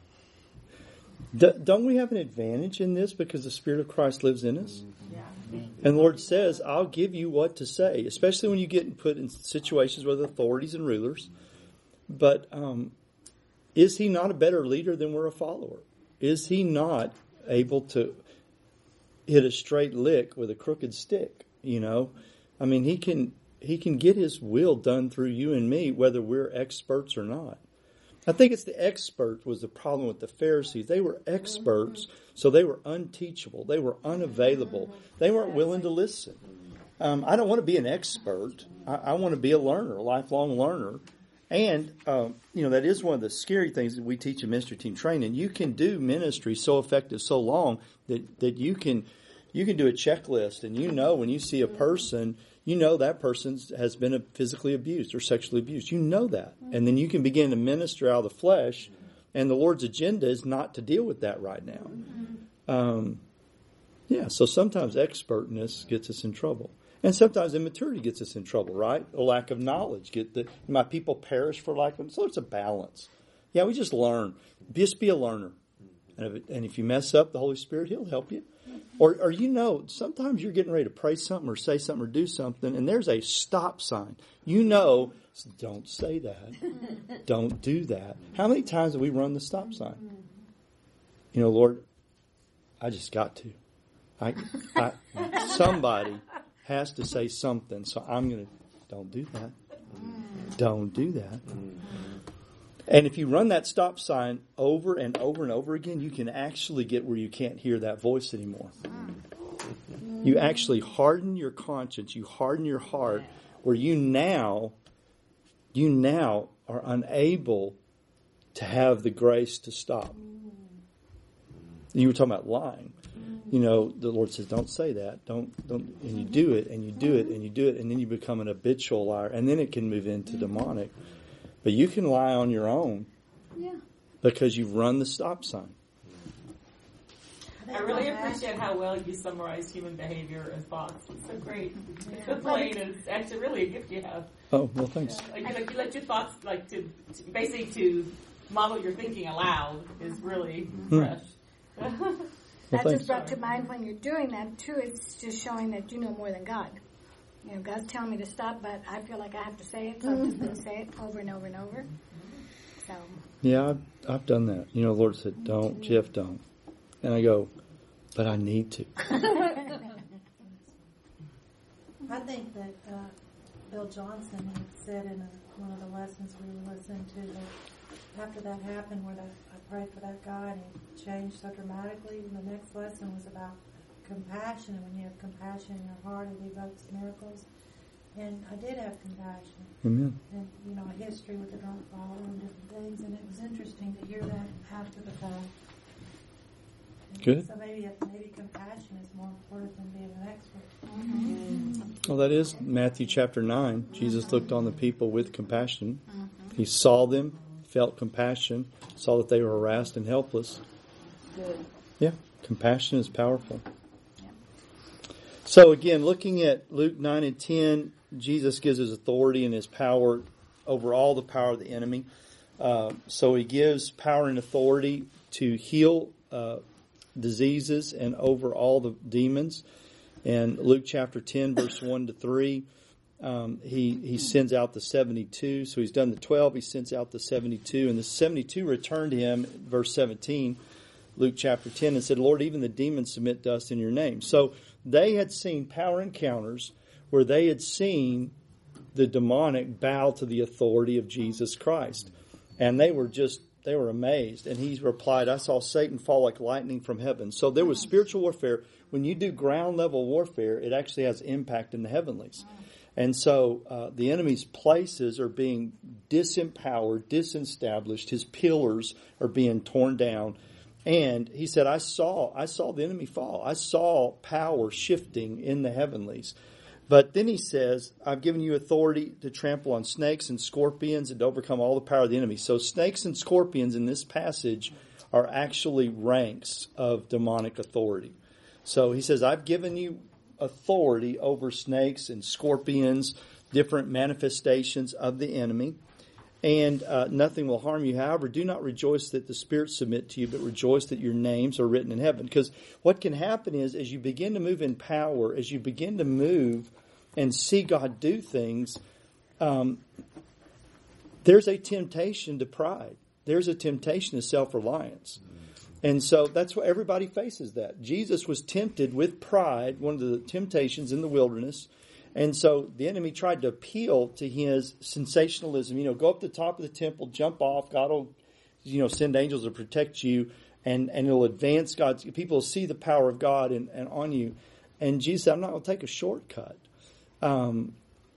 D- don't we have an advantage in this because the Spirit of Christ lives in us? Yeah. And the Lord says, I'll give you what to say, especially when you get put in situations with authorities and rulers. But um, is he not a better leader than we're a follower? Is he not able to hit a straight lick with a crooked stick? You know, I mean, he can he can get his will done through you and me, whether we're experts or not. I think it's the expert was the problem with the Pharisees. They were experts, so they were unteachable. They were unavailable. They weren't willing to listen. Um, I don't want to be an expert. I, I want to be a learner, a lifelong learner. And, um, you know, that is one of the scary things that we teach in ministry team training. You can do ministry so effective, so long, that, that you can you can do a checklist. And you know when you see a person, you know that person has been physically abused or sexually abused. You know that. And then you can begin to minister out of the flesh. And the Lord's agenda is not to deal with that right now. Um, yeah, so sometimes expertness gets us in trouble. And sometimes immaturity gets us in trouble, right? A lack of knowledge. Get the, my people perish for lack of. So it's a balance. Yeah, we just learn. Just be a learner. And if, it, and if you mess up, the Holy Spirit, He'll help you. Or, or you know, sometimes you're getting ready to pray something or say something or do something, and there's a stop sign. You know, don't say that. Don't do that. How many times have we run the stop sign? You know, Lord, I just got to. I, I somebody has to say something, so I'm going to, don't do that. Don't do that. And if you run that stop sign over and over and over again, you can actually get where you can't hear that voice anymore. You actually harden your conscience, you harden your heart, where you now, you now are unable to have the grace to stop. You were talking about lying. You know, the Lord says, don't say that. Don't, don't, and you do it, and you do it, and you do it, and then you become an habitual liar, and then it can move into demonic. But you can lie on your own Yeah. because you've run the stop sign. I really appreciate how well you summarize human behavior and thoughts. It's so great. It's so plain, and it's actually really a gift you have. Oh, well, thanks. Like, you, like, you let your thoughts, like, to, to basically to model your thinking aloud is really fresh. Well, That thanks. just brought to mind when you're doing that too. It's just showing that you know more than God. You know, God's telling me to stop, but I feel like I have to say it, so I'm just going to say it over and over and over. So Yeah, I've, I've done that. You know, the Lord said, don't, Jeff, don't. And I go, but I need to. I think that uh, Bill Johnson had said in a, one of the lessons we were listening to that after that happened, when I, I prayed for that guy and he changed so dramatically, the next lesson was about compassion, and when you have compassion in your heart, it evokes miracles. And I did have compassion. Amen. And, you know, a history with the drunk father and different things, and it was interesting to hear that after the fact. And Good. So maybe maybe compassion is more important than being an expert. Well, that is Matthew chapter nine. Jesus looked on the people with compassion. He saw them, felt compassion, saw that they were harassed and helpless. good. Yeah, compassion is powerful. So again, looking at Luke nine and ten, Jesus gives his authority and his power over all the power of the enemy. Uh, so he gives power and authority to heal uh, diseases and over all the demons. And Luke chapter ten, verse one to three, um, he, he sends out the seventy-two. So he's done the twelve, he sends out the seventy-two. And the seventy-two returned to him, verse seventeen, Luke chapter ten, and said, Lord, even the demons submit to us in your name. So they had seen power encounters where they had seen the demonic bow to the authority of Jesus Christ. And they were just, they were amazed. And he replied, I saw Satan fall like lightning from heaven. So there was spiritual warfare. When you do ground level warfare, it actually has impact in the heavenlies. And so uh, the enemy's places are being disempowered, disestablished. His pillars are being torn down. And he said, I saw, I saw the enemy fall. I saw power shifting in the heavenlies. But then he says, I've given you authority to trample on snakes and scorpions and to overcome all the power of the enemy. So snakes and scorpions in this passage are actually ranks of demonic authority. So he says, I've given you authority over snakes and scorpions, different manifestations of the enemy. And uh, nothing will harm you. However, do not rejoice that the spirits submit to you, but rejoice that your names are written in heaven. Because what can happen is, as you begin to move in power, as you begin to move and see God do things, um, there's a temptation to pride. There's a temptation to self-reliance. And so that's what everybody faces that. Jesus was tempted with pride, one of the temptations in the wilderness. And so the enemy tried to appeal to his sensationalism. You know, go up to the top of the temple, jump off. God will, you know, send angels to protect you, and, and it'll advance God's. People will see the power of God and, and on you. And Jesus said, I'm not going to take a shortcut. Um,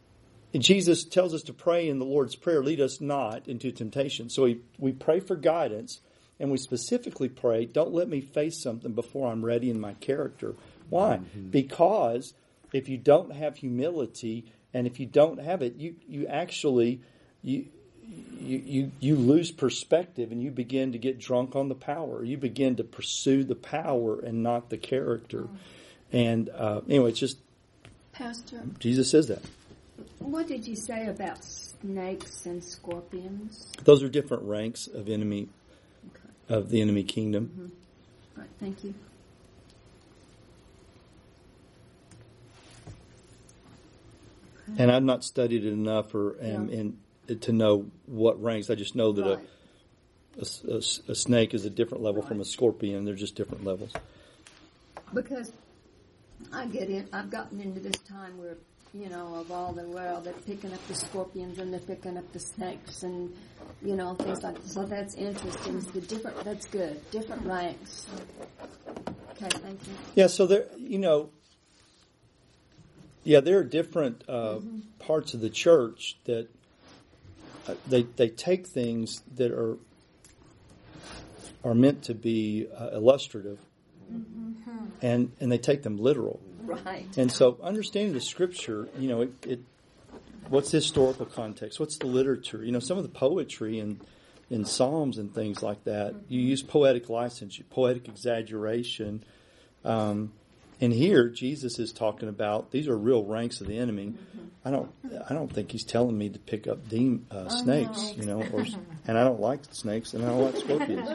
Jesus tells us to pray in the Lord's Prayer, lead us not into temptation. So we, we pray for guidance, and we specifically pray, don't let me face something before I'm ready in my character. Why? Mm-hmm. Because if you don't have humility, and if you don't have it, you, you actually you, you you you lose perspective, and you begin to get drunk on the power. You begin to pursue the power and not the character. And uh, anyway, it's just Pastor, Jesus says that. What did you say about snakes and scorpions? Those are different ranks of enemy Okay. of the enemy kingdom. Mm-hmm. All right, thank you. And I've not studied it enough or um, Yeah. and to know what ranks. I just know that Right. a, a, a snake is a different level from a scorpion. They're just different levels. Because I get it. I've gotten into this time where, you know, of all the world, they're picking up the scorpions and they're picking up the snakes and, you know, things like that. So that's interesting. It's the different, that's good. Different ranks. Okay, thank you. Yeah, so there, you know, yeah, there are different uh, mm-hmm. parts of the church that uh, they they take things that are are meant to be uh, illustrative, mm-hmm. and and they take them literal. Right. And so, understanding the Scripture, you know, it, it what's the historical context? What's the literature? You know, some of the poetry and in Psalms and things like that, you use poetic license, poetic exaggeration Um, and here Jesus is talking about these are real ranks of the enemy. I don't I don't think he's telling me to pick up demon, uh, snakes, you know, or, and I don't like snakes and I don't like scorpions.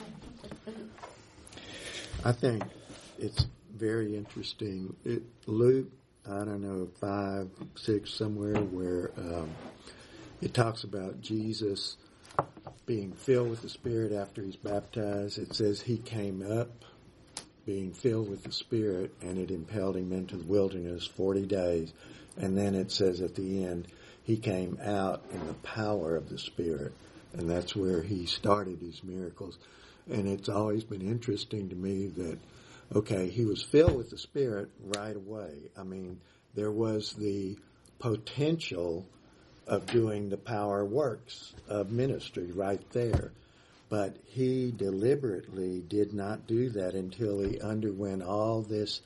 I think it's very interesting. It, Luke, I don't know, five, six, somewhere where um, it talks about Jesus being filled with the Spirit after he's baptized. It says he came up being filled with the Spirit, and it impelled him into the wilderness forty days. And then it says at the end, he came out in the power of the Spirit. And that's where he started his miracles. And it's always been interesting to me that, okay, he was filled with the Spirit right away. I mean, there was the potential of doing the power works of ministry right there. But he deliberately did not do that until he underwent all this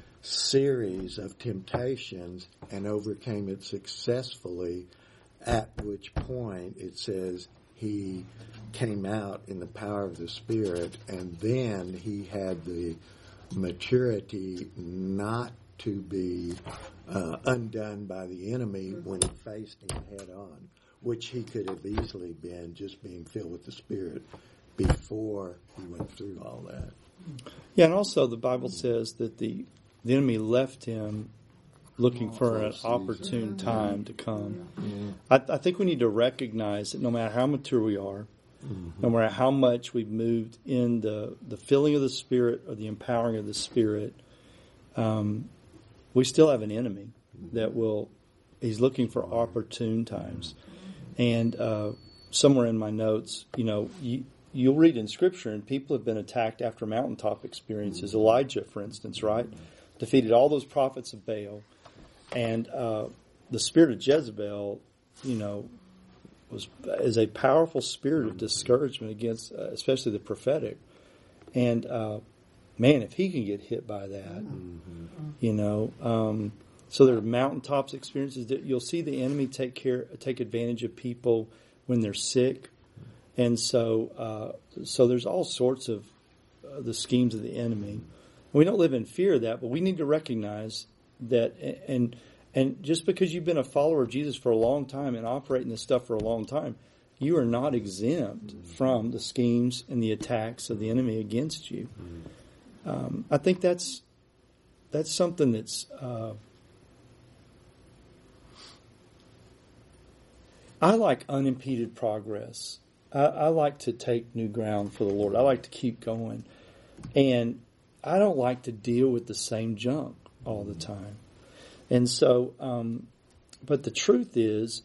series of temptations and overcame it successfully, at which point it says he came out in the power of the Spirit, and then he had the maturity not to be uh, undone by the enemy when he faced him head on, which he could have easily been just being filled with the Spirit before he went through all that. Yeah, and also the Bible says that the, the enemy left him looking for an opportune time to come. Mm-hmm. I, I think we need to recognize that no matter how mature we are, mm-hmm. no matter how much we've moved in the, the filling of the Spirit or the empowering of the Spirit, um, we still have an enemy that will, he's looking for opportune times. And uh, somewhere in my notes, you know, you, you'll read in Scripture, and people have been attacked after mountaintop experiences. Elijah, for instance, right? Defeated all those prophets of Baal. And uh, the spirit of Jezebel, you know, was is a powerful spirit of discouragement against, uh, especially the prophetic. And uh, man, if he can get hit by that, mm-hmm. you know, um, so there are mountaintops experiences that you'll see the enemy take care, take advantage of people when they're sick, and so uh, so there's all sorts of uh, the schemes of the enemy. We don't live in fear of that, but we need to recognize that, and and just because you've been a follower of Jesus for a long time and operating this stuff for a long time, you are not exempt from the schemes and the attacks of the enemy against you. Um, I think that's that's something that's uh, I like unimpeded progress. I, I like to take new ground for the Lord. I like to keep going, and I don't like to deal with the same junk all the time. And so, um, but the truth is,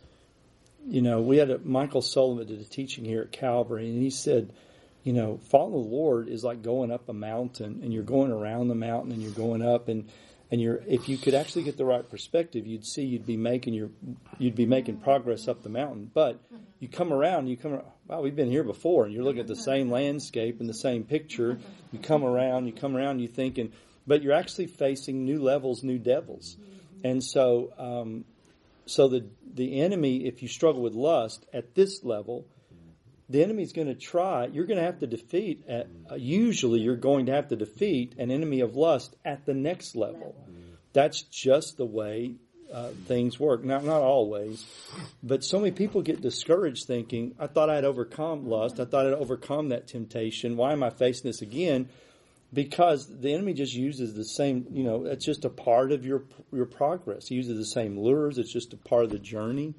you know, we had a, Michael Sullivan did a teaching here at Calvary, and he said, you know, following the Lord is like going up a mountain, and you're going around the mountain, and you're going up, and and you're if you could actually get the right perspective, you'd see you'd be making your you'd be making progress up the mountain. But you come around, you come, wow, we've been here before, and you're looking at the same landscape and the same picture. You come around, you come around, you thinking, but you're actually facing new levels, new devils. And so, um, so the the enemy, if you struggle with lust at this level, the enemy's going to try. You're going to have to defeat. At, uh, usually, you're going to have to defeat an enemy of lust at the next level. That's just the way uh, things work. Not not always, but so many people get discouraged, thinking, "I thought I'd overcome lust. I thought I'd overcome that temptation. Why am I facing this again?" Because the enemy just uses the same, you know, it's just a part of your your progress. He uses the same lures. It's just a part of the journey.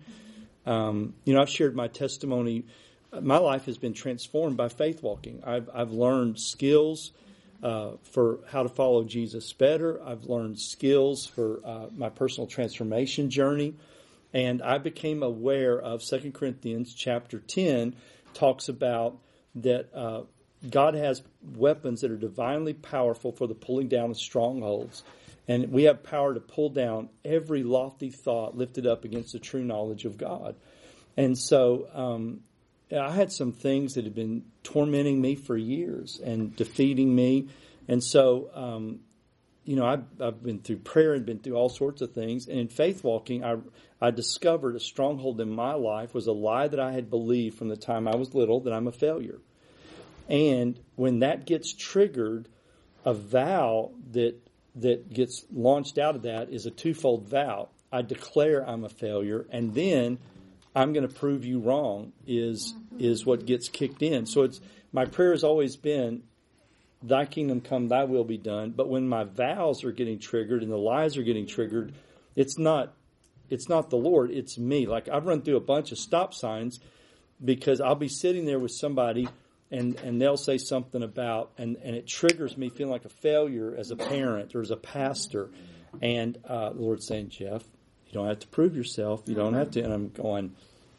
Um, you know, I've shared my testimony. My life has been transformed by faith walking. I've I've learned skills uh, for how to follow Jesus better. I've learned skills for uh, my personal transformation journey, and I became aware of Second Corinthians chapter ten talks about that. Uh, God has weapons that are divinely powerful for the pulling down of strongholds. And we have power to pull down every lofty thought lifted up against the true knowledge of God. And so um, I had some things that had been tormenting me for years and defeating me. And so, um, you know, I've, I've been through prayer and been through all sorts of things. And in faith walking, I, I discovered a stronghold in my life was a lie that I had believed from the time I was little that I'm a failure. And when that gets triggered, a vow that that gets launched out of that is a twofold vow. I declare I'm a failure, and then I'm going to prove you wrong is is what gets kicked in. So it's my prayer has always been, thy kingdom come, thy will be done. But when my vows are getting triggered and the lies are getting triggered, it's not it's not the Lord, it's me. Like I've run through a bunch of stop signs because I'll be sitting there with somebody and, and they'll say something about, and, and it triggers me feeling like a failure as a parent or as a pastor. And uh, the Lord's saying, Jeff, you don't have to prove yourself. You don't have to. And I'm going,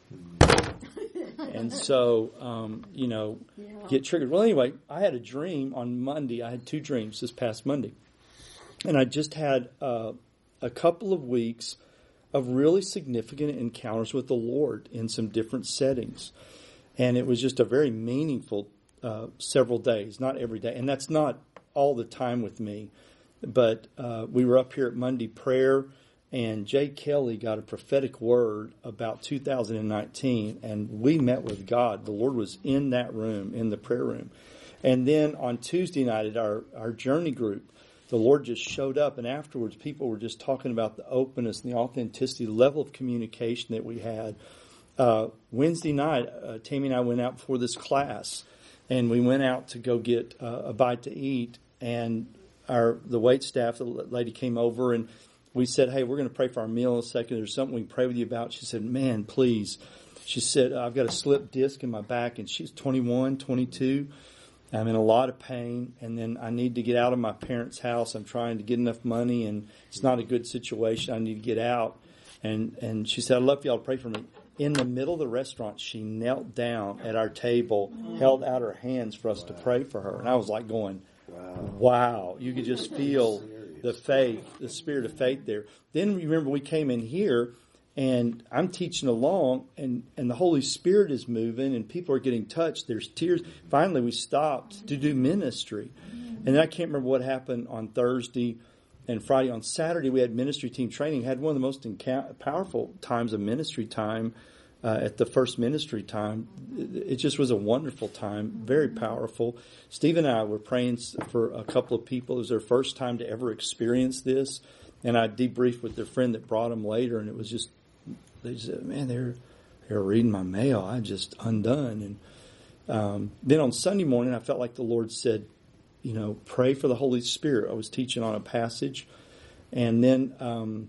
and so, um, you know, get triggered. Well, anyway, I had a dream on Monday. I had two dreams this past Monday. And I just had uh, a couple of weeks of really significant encounters with the Lord in some different settings. And it was just a very meaningful uh, several days, not every day. And that's not all the time with me. But uh, we were up here at Monday prayer, and Jay Kelly got a prophetic word about two thousand nineteen, and we met with God. The Lord was in that room, in the prayer room. And then on Tuesday night at our, our journey group, the Lord just showed up, and afterwards people were just talking about the openness and the authenticity, the level of communication that we had. Uh, Wednesday night, uh, Tammy and I went out before this class, and we went out to go get uh, a bite to eat, and our the wait staff, the lady came over, and we said, hey, we're going to pray for our meal in a second. There's something we can pray with you about. She said, man, please. She said, I've got a slipped disc in my back, and she's twenty-one, twenty-two. I'm in a lot of pain, and then I need to get out of my parents' house. I'm trying to get enough money, and it's not a good situation. I need to get out. And and she said, I'd love for y'all to pray for me. In the middle of the restaurant, she knelt down at our table, held out her hands for us wow. to pray for her. And I was like going, wow. wow. You could just feel the faith, the spirit of faith there. Then remember we came in here, and I'm teaching along, and, and the Holy Spirit is moving, and people are getting touched. There's tears. Finally, we stopped to do ministry. And I can't remember what happened on Thursday and Friday. On Saturday, we had ministry team training. Had one of the most enca- powerful times of ministry time uh, at the first ministry time. It just was a wonderful time, very powerful. Steve and I were praying for a couple of people. It was their first time to ever experience this. And I debriefed with their friend that brought them later, and it was just, they said, man, they're, they're reading my mail. I'm just undone. And um, then on Sunday morning, I felt like the Lord said, you know, pray for the Holy Spirit. I was teaching on a passage. And then, um,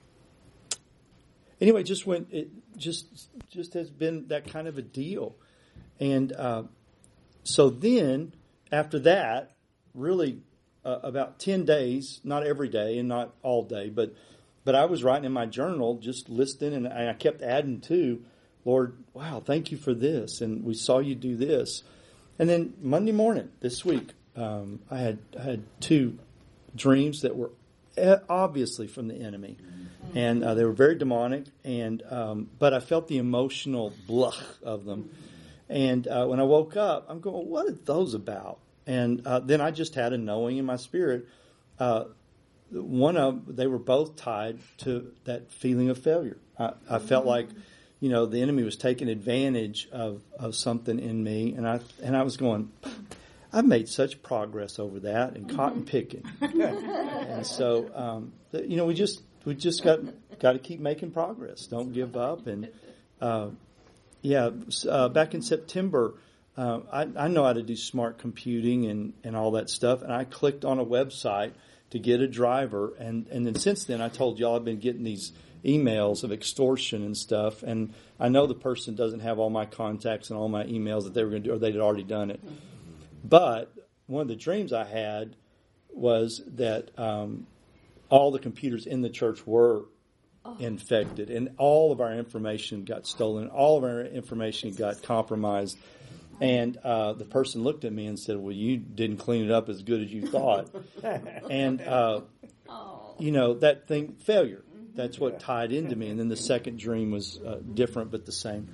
anyway, just went, it just, just has been that kind of a deal. And uh, so then, after that, really uh, about ten days, not every day and not all day, but but I was writing in my journal, just listing, and I kept adding to, Lord, wow, thank you for this, and we saw you do this. And then Monday morning, this week, um, I had I had two dreams that were obviously from the enemy, and uh, they were very demonic, and um, but I felt the emotional blah of them. And uh, when I woke up, I'm going, what are those about? And uh, then I just had a knowing in my spirit. Uh, one of they were both tied to that feeling of failure. I, I felt like, you know, the enemy was taking advantage of, of something in me, and I and I was going, I've made such progress over that and cotton picking. And so, um, you know, we just we just got got to keep making progress. Don't give up. And uh, yeah, uh, back in September, uh, I, I know how to do smart computing and, and all that stuff. And I clicked on a website to get a driver. And, and then since then, I told y'all I've been getting these emails of extortion and stuff. And I know the person doesn't have all my contacts and all my emails that they were going to do, or they'd already done it. But one of the dreams I had was that um, all the computers in the church were oh. infected, and all of our information got stolen. All of our information got compromised. And uh, the person looked at me and said, well, you didn't clean it up as good as you thought. And, uh, oh. you know, that thing, failure, that's what tied into me. And then the second dream was uh, different but the same.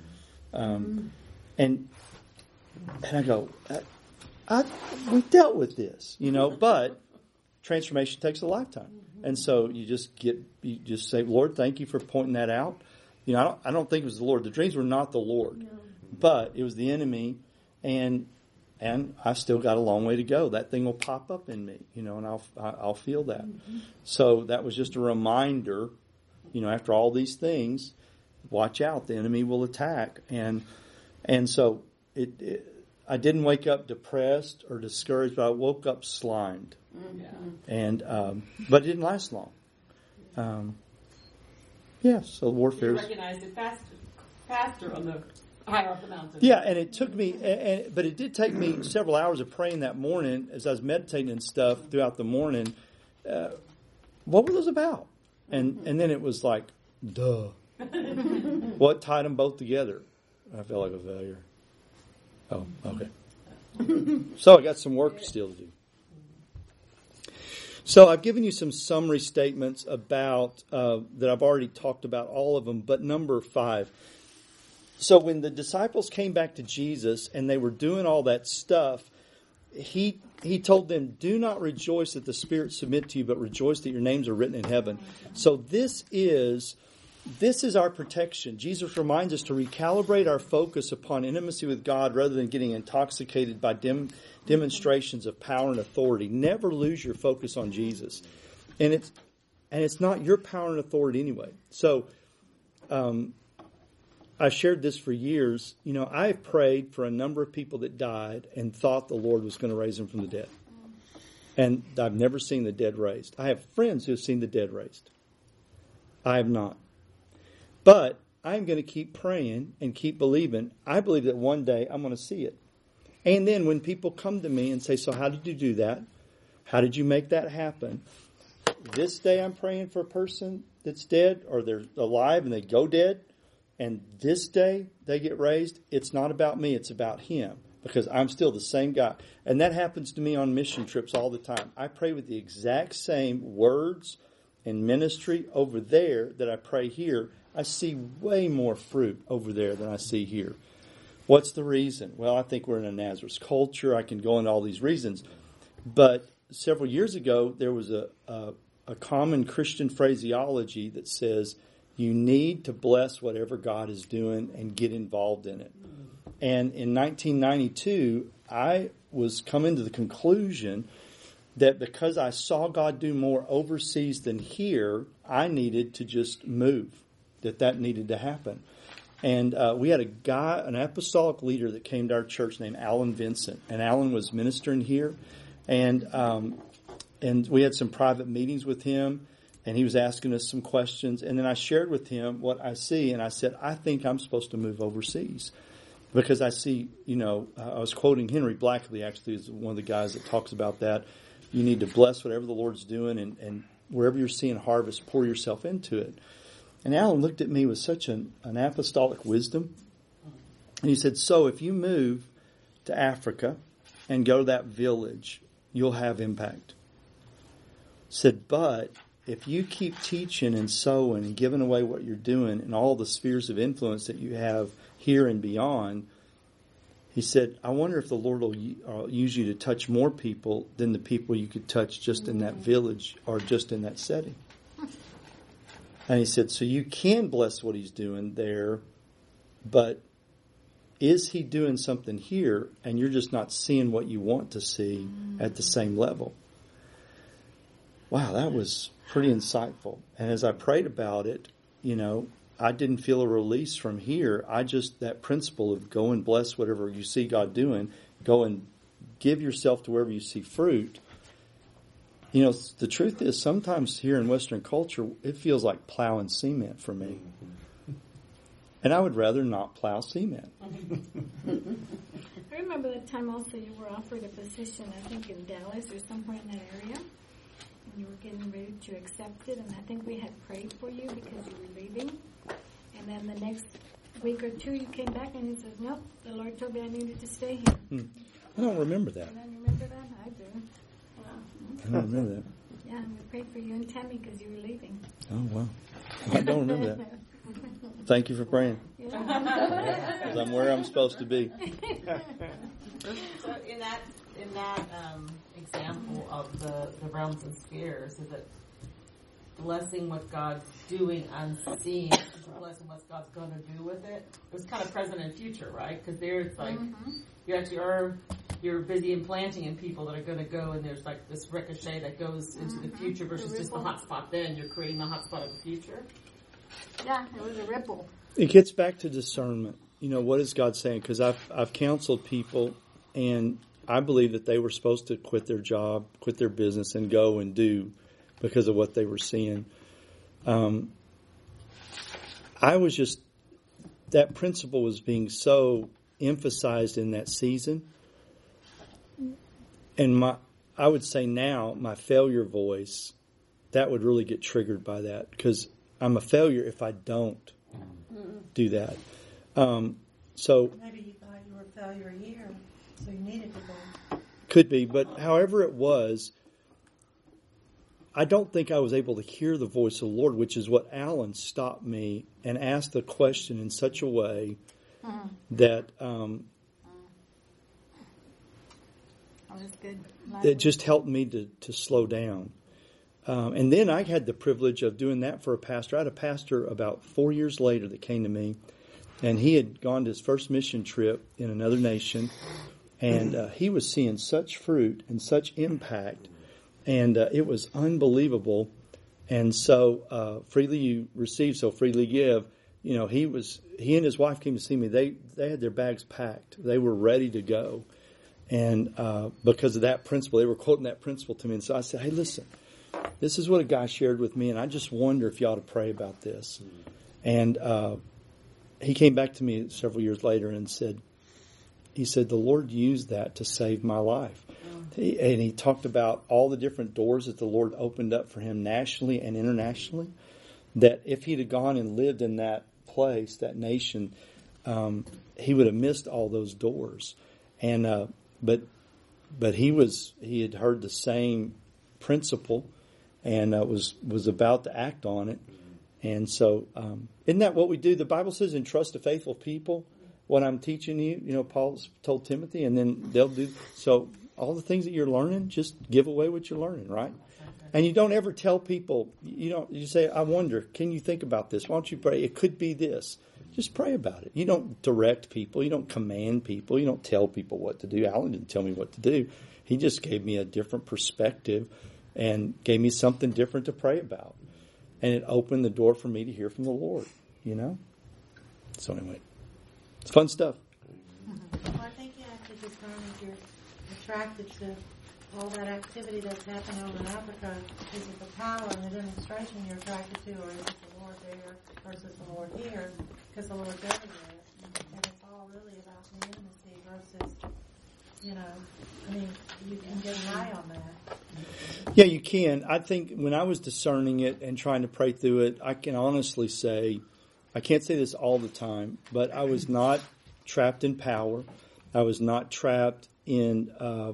Um, and, and I go, I, I, we dealt with this, you know, but transformation takes a lifetime. And so you just get, you just say, Lord, thank you for pointing that out. You know, I don't, I don't think it was the Lord. The dreams were not the Lord, no. But it was the enemy. And and I still got a long way to go. That thing will pop up in me, you know, and I'll I'll feel that. Mm-hmm. So that was just a reminder, you know, after all these things, watch out, the enemy will attack. And and so it, it I didn't wake up depressed or discouraged, but I woke up slimed. Mm-hmm. And um, but it didn't last long. Um, yeah, so warfare. You recognized it faster, faster on the higher up the mountain. Yeah, and it took me, and, and, but it did take me several hours of praying that morning as I was meditating and stuff throughout the morning. Uh, what were those about? And and then it was like, duh. What tied them both together? I felt like a failure. Oh, okay. So I got some work still to do. So I've given you some summary statements about uh, that I've already talked about all of them, but number five. So when the disciples came back to Jesus and they were doing all that stuff, he he told them, do not rejoice that the Spirit submit to you, but rejoice that your names are written in heaven. So this is this is our protection. Jesus reminds us to recalibrate our focus upon intimacy with God rather than getting intoxicated by dem- demonstrations of power and authority. Never lose your focus on Jesus. And it's and it's not your power and authority anyway. So um I shared this for years. You know, I've prayed for a number of people that died and thought the Lord was going to raise them from the dead. And I've never seen the dead raised. I have friends who have seen the dead raised. I have not. But I'm going to keep praying and keep believing. I believe that one day I'm going to see it. And then when people come to me and say, so how did you do that? How did you make that happen? This day I'm praying for a person that's dead or they're alive and they go dead. And this day they get raised, it's not about me, it's about Him. Because I'm still the same guy. And that happens to me on mission trips all the time. I pray with the exact same words and ministry over there that I pray here. I see way more fruit over there than I see here. What's the reason? Well, I think we're in a Nazareth culture. I can go into all these reasons. But several years ago, there was a, a, a common Christian phraseology that says, you need to bless whatever God is doing and get involved in it. And in nineteen ninety-two, I was coming to the conclusion that because I saw God do more overseas than here, I needed to just move, that that needed to happen. And uh, we had a guy, an apostolic leader that came to our church named Alan Vincent. And Alan was ministering here. And um, and we had some private meetings with him. And he was asking us some questions. And then I shared with him what I see. And I said, I think I'm supposed to move overseas. Because I see, you know, I was quoting Henry Blackley, actually, is one of the guys that talks about that. You need to bless whatever the Lord's doing. And, and wherever you're seeing harvest, pour yourself into it. And Alan looked at me with such an, an apostolic wisdom. And he said, so if you move to Africa and go to that village, you'll have impact. Said, but if you keep teaching and sowing and giving away what you're doing and all the spheres of influence that you have here and beyond, he said, I wonder if the Lord will use you to touch more people than the people you could touch just in that village or just in that setting. And he said, so you can bless what He's doing there, but is He doing something here and you're just not seeing what you want to see at the same level? Wow, that was pretty insightful. And as I prayed about it, you know, I didn't feel a release from here. I just, that principle of go and bless whatever you see God doing, go and give yourself to wherever you see fruit. You know, the truth is sometimes here in Western culture, it feels like plowing cement for me. And I would rather not plow cement. I remember the time also you were offered a position, I think in Dallas or somewhere in that area. And you were getting ready to accept it. And I think we had prayed for you because you were leaving. And then the next week or two you came back and you said, nope, the Lord told me I needed to stay here. Hmm. I don't remember that. You don't remember that? I do. I don't remember that. Yeah, we prayed for you and Tammy because you were leaving. Oh, wow. I don't remember that. Thank you for praying. Yeah. Because I'm where I'm supposed to be. So in that in that um, example of the, the realms and spheres, is it blessing what God's doing unseen, blessing what God's going to do with it? It was kind of present and future, right? Because there it's like, Mm-hmm. you actually are, you're busy implanting in people that are going to go, and there's like this ricochet that goes into the future versus The just the ripple. hot spot. Then you're creating the hot spot of the future. Yeah, it was a ripple. It gets back to discernment. You know, what is God saying? Because I've, I've counseled people, and I believe that they were supposed to quit their job, quit their business, and go and do because of what they were seeing. Um, I was just, that principle was being so emphasized in that season. And my, I would say now, my failure voice, that would really get triggered by that, because I'm a failure if I don't do that. Um, so Maybe you thought you were a failure a year, so you needed to go. could be, but however it was, I don't think I was able to hear the voice of the Lord, which is what Alan stopped me and asked the question in such a way Mm. that um, That was good. it just helped me to, to slow down. Um, and then I had the privilege of doing that for a pastor. I had a pastor about four years later that came to me, and he had gone to his first mission trip in another nation, and uh, he was seeing such fruit and such impact, and uh, it was unbelievable. And so, uh, freely you receive, so freely give. You know, he was he and his wife came to see me. They they had their bags packed. They were ready to go, and uh, because of that principle, they were quoting that principle to me. And so I said, "Hey, listen, this is what a guy shared with me, and I just wonder if you ought to pray about this." And uh, he came back to me several years later and said, he said, the Lord used that to save my life. He, and he talked about all the different doors that the Lord opened up for him nationally and internationally, that if he'd have gone and lived in that place, that nation, um, he would have missed all those doors. And uh, but but he was he had heard the same principle and uh, was was about to act on it. And so, um, isn't that what we do? The Bible says, entrust to faithful people what I'm teaching you. You know, Paul told Timothy, and then they'll do. So all the things that you're learning, just give away what you're learning, right? And you don't ever tell people, you don't, you say, I wonder, can you think about this? Why don't you pray? It could be this. Just pray about it. You don't direct people. You don't command people. You don't tell people what to do. Alan didn't tell me what to do. He just gave me a different perspective and gave me something different to pray about. And it opened the door for me to hear from the Lord, you know? So anyway, it's fun stuff. Well, I think you have to discern if you're attracted to all that activity that's happening over in Africa. Is it the power and the demonstration you're attracted to, or is it the Lord there versus the Lord here? Because the Lord's everywhere. And it's all really about the intimacy versus, you know, I mean, you can get high on that. Yeah, you can. I think when I was discerning it and trying to pray through it, I can honestly say, I can't say this all the time, but I was not trapped in power. I was not trapped in uh,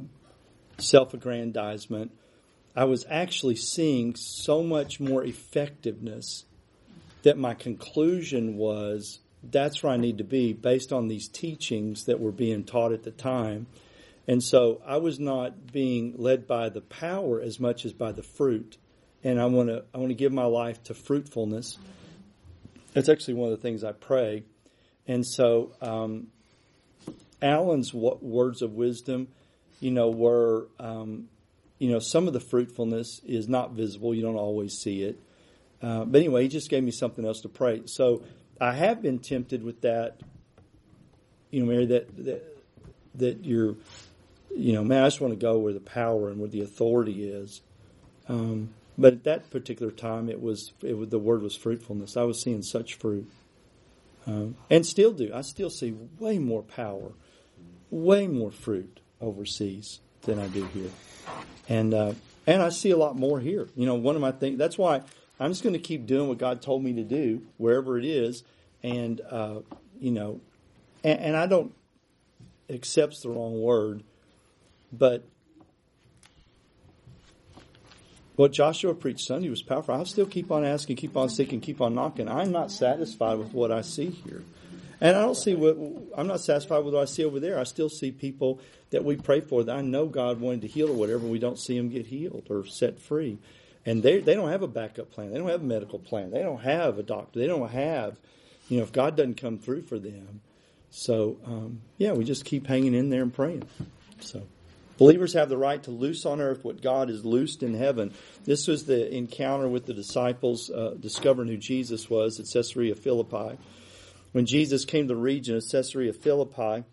self-aggrandizement. I was actually seeing so much more effectiveness that my conclusion was, that's where I need to be based on these teachings that were being taught at the time. And so I was not being led by the power as much as by the fruit. And I want to I want to give my life to fruitfulness. That's actually one of the things I pray. And so um, Alan's w- words of wisdom, you know, were, um, you know, some of the fruitfulness is not visible. You don't always see it. Uh, but anyway, he just gave me something else to pray. So I have been tempted with that, you know, Mary, that that, that you're, you know, man, I just want to go where the power and where the authority is. Um, but at that particular time, it was, it was the word was fruitfulness. I was seeing such fruit, um, and still do. I still see way more power, way more fruit overseas than I do here, and uh, and I see a lot more here. You know, one of my things. That's why I'm just going to keep doing what God told me to do wherever it is, and uh, you know, and, and I don't. Accept's the wrong word, but what Joshua preached Sunday was powerful. I'll still keep on asking, keep on seeking, keep on knocking. I'm not satisfied with what I see here. And I don't see what, I'm not satisfied with what I see over there. I still see people that we pray for that I know God wanted to heal or whatever. We don't see them get healed or set free. And they they don't have a backup plan. They don't have a medical plan. They don't have a doctor. They don't have, you know, if God doesn't come through for them. So, um, yeah, we just keep hanging in there and praying. So, believers have the right to loose on earth what God has loosed in heaven. This was the encounter with the disciples uh, discovering who Jesus was at Caesarea Philippi. When Jesus came to the region of Caesarea Philippi,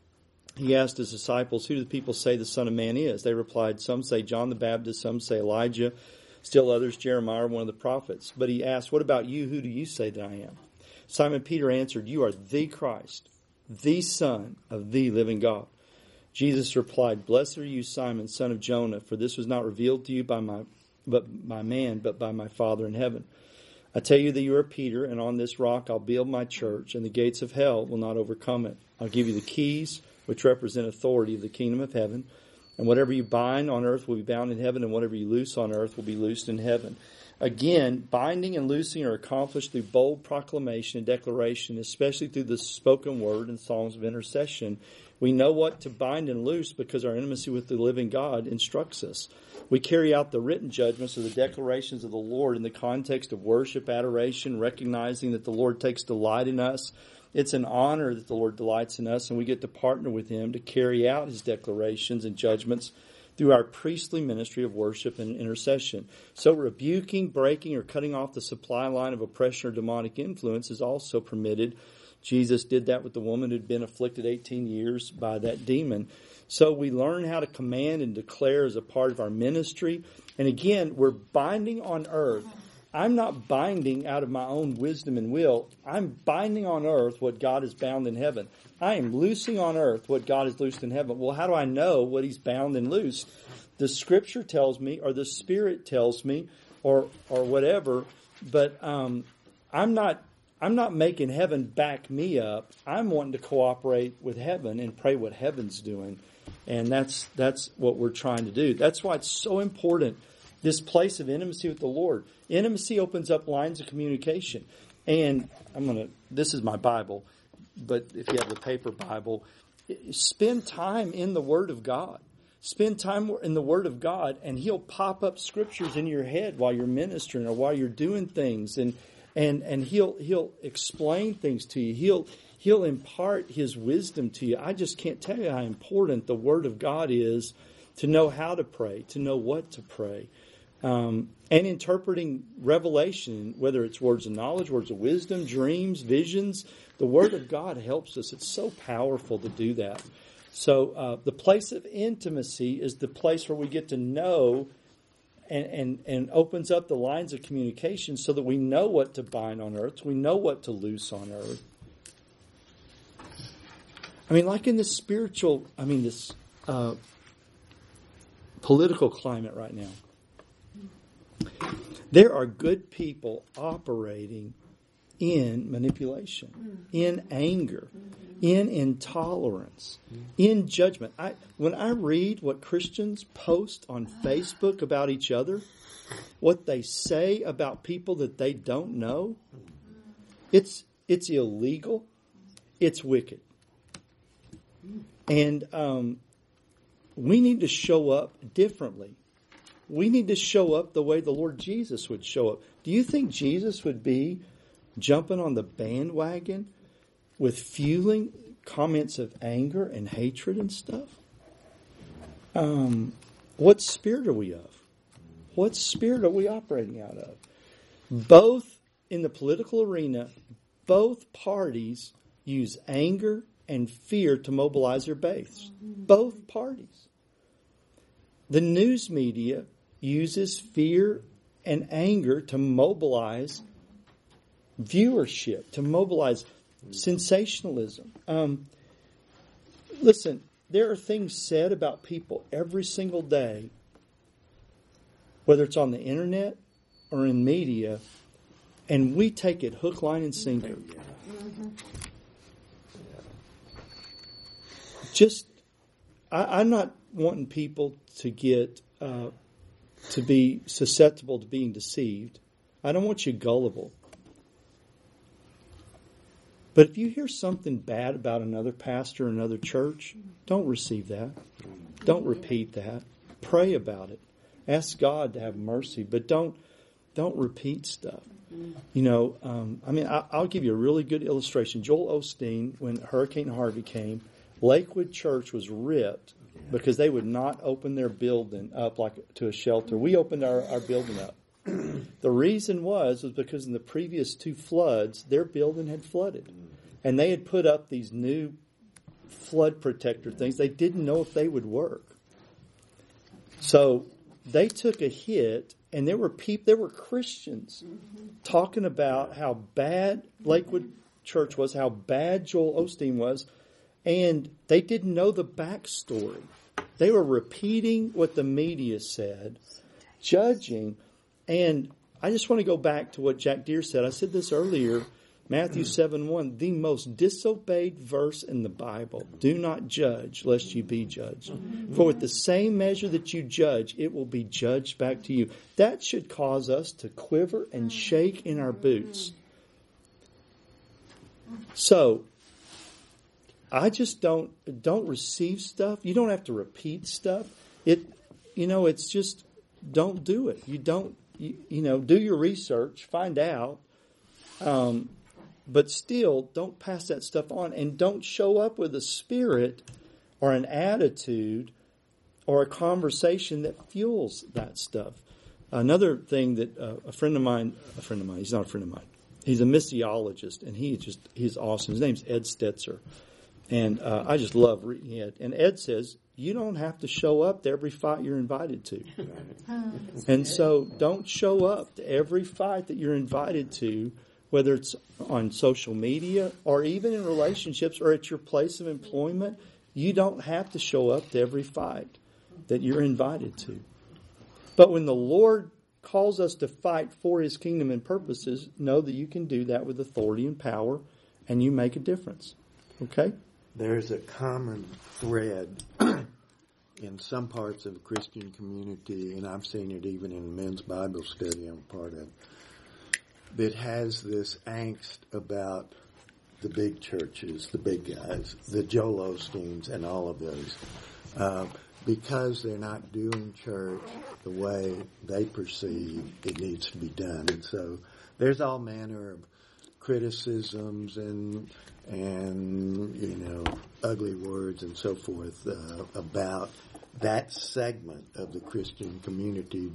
he asked his disciples, who do the people say the Son of Man is? They replied, some say John the Baptist, some say Elijah, still others Jeremiah, one of the prophets. But he asked, what about you? Who do you say that I am? Simon Peter answered, you are the Christ, the Son of the living God. Jesus replied, blessed are you, Simon, son of Jonah, for this was not revealed to you by my, but by man, but by my Father in heaven. I tell you that you are Peter, and on this rock I'll build my church, and the gates of hell will not overcome it. I'll give you the keys, which represent authority of the kingdom of heaven. And whatever you bind on earth will be bound in heaven, and whatever you loose on earth will be loosed in heaven. Again, binding and loosing are accomplished through bold proclamation and declaration, especially through the spoken word and songs of intercession. We know what to bind and loose because our intimacy with the living God instructs us. We carry out the written judgments of the declarations of the Lord in the context of worship, adoration, recognizing that the Lord takes delight in us. It's an honor that the Lord delights in us, and we get to partner with Him to carry out His declarations and judgments through our priestly ministry of worship and intercession. So rebuking, breaking, or cutting off the supply line of oppression or demonic influence is also permitted. Jesus did that with the woman who'd been afflicted eighteen years by that demon. So we learn how to command and declare as a part of our ministry. And again, we're binding on earth. I'm not binding out of my own wisdom and will. I'm binding on earth what God has bound in heaven. I am loosing on earth what God has loosed in heaven. Well, how do I know what He's bound and loosed? The Scripture tells me, or the Spirit tells me, or or whatever. But um, I'm not. I'm not making heaven back me up. I'm wanting to cooperate with heaven and pray what heaven's doing, and that's that's what we're trying to do. That's why it's so important. This place of intimacy with the Lord. Intimacy opens up lines of communication. And I'm going to, this is my Bible, but if you have the paper Bible, spend time in the Word of God. Spend time in the Word of God, and He'll pop up scriptures in your head while you're ministering or while you're doing things. And and and He'll He'll explain things to you. He'll He'll impart His wisdom to you. I just can't tell you how important the Word of God is to know how to pray, to know what to pray. Um, and interpreting revelation, whether it's words of knowledge, words of wisdom, dreams, visions, the Word of God helps us. It's so powerful to do that. So uh, the place of intimacy is the place where we get to know and, and, and opens up the lines of communication so that we know what to bind on earth, we know what to loose on earth. I mean, like in this spiritual, I mean, this uh, political climate right now. There are good people operating in manipulation, in anger, in intolerance, in judgment. I, when I read what Christians post on Facebook about each other, what they say about people that they don't know, it's it's illegal, it's wicked. And um, we need to show up differently. We need to show up the way the Lord Jesus would show up. Do you think Jesus would be jumping on the bandwagon with fueling comments of anger and hatred and stuff? Um, what spirit are we of? What spirit are we operating out of? Both in the political arena, both parties use anger and fear to mobilize their base. Both parties. The news media uses fear and anger to mobilize viewership, to mobilize sensationalism. Um, listen, there are things said about people every single day, whether it's on the internet or in media, and we take it hook, line, and sinker. Mm-hmm. Just, I, I'm not wanting people to get, uh, to be susceptible to being deceived. I don't want you gullible. But if you hear something bad about another pastor or another church, don't receive that. Don't repeat that. Pray about it. Ask God to have mercy, but don't don't repeat stuff. You know, um, I mean, I, I'll give you a really good illustration. Joel Osteen, when Hurricane Harvey came, Lakewood Church was ripped because they would not open their building up like to a shelter. We opened our, our building up. The reason was was because in the previous two floods, their building had flooded. And they had put up these new flood protector things. They didn't know if they would work. So they took a hit, and there were people, there were Christians talking about how bad Lakewood Church was, how bad Joel Osteen was, and they didn't know the backstory. They were repeating what the media said, judging. And I just want to go back to what Jack Deere said. I said this earlier, Matthew seven one, the most disobeyed verse in the Bible. Do not judge, lest you be judged. For with the same measure that you judge, it will be judged back to you. That should cause us to quiver and shake in our boots. So, I just don't don't receive stuff. You don't have to repeat stuff. It, you know, it's just don't do it. You don't. You, you know, do your research, find out, um, but still don't pass that stuff on, and don't show up with a spirit or an attitude or a conversation that fuels that stuff. Another thing that uh, a friend of mine, a friend of mine, he's not a friend of mine, he's a missiologist, and he just he's awesome. His name's Ed Stetzer, and uh, I just love reading Ed. And Ed says, you don't have to show up to every fight you're invited to. And so don't show up to every fight that you're invited to, whether it's on social media or even in relationships or at your place of employment. You don't have to show up to every fight that you're invited to. But when the Lord calls us to fight for His kingdom and purposes, know that you can do that with authority and power, and you make a difference. Okay? There's a common thread in some parts of the Christian community, and I've seen it even in the men's Bible study I'm a part of, that has this angst about the big churches, the big guys, the Joel Osteens and all of those, uh, because they're not doing church the way they perceive it needs to be done. And so there's all manner of criticisms and and you know ugly words and so forth uh, about that segment of the Christian community,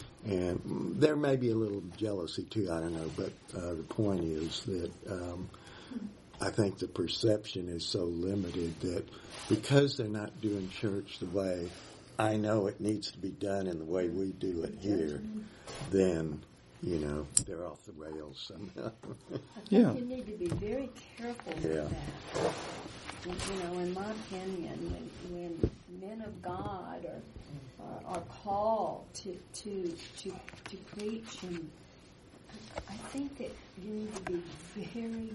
and there may be a little jealousy too, I don't know, but uh, the point is that um, I think the perception is so limited that because they're not doing church the way I know it needs to be done and the way we do it here, then you know, they're off the rails somehow. I think Yeah. you need to be very careful with Yeah. that. And, you know, in my opinion, when, when men of God are, are, are called to, to to to preach, and I think that you need to be very,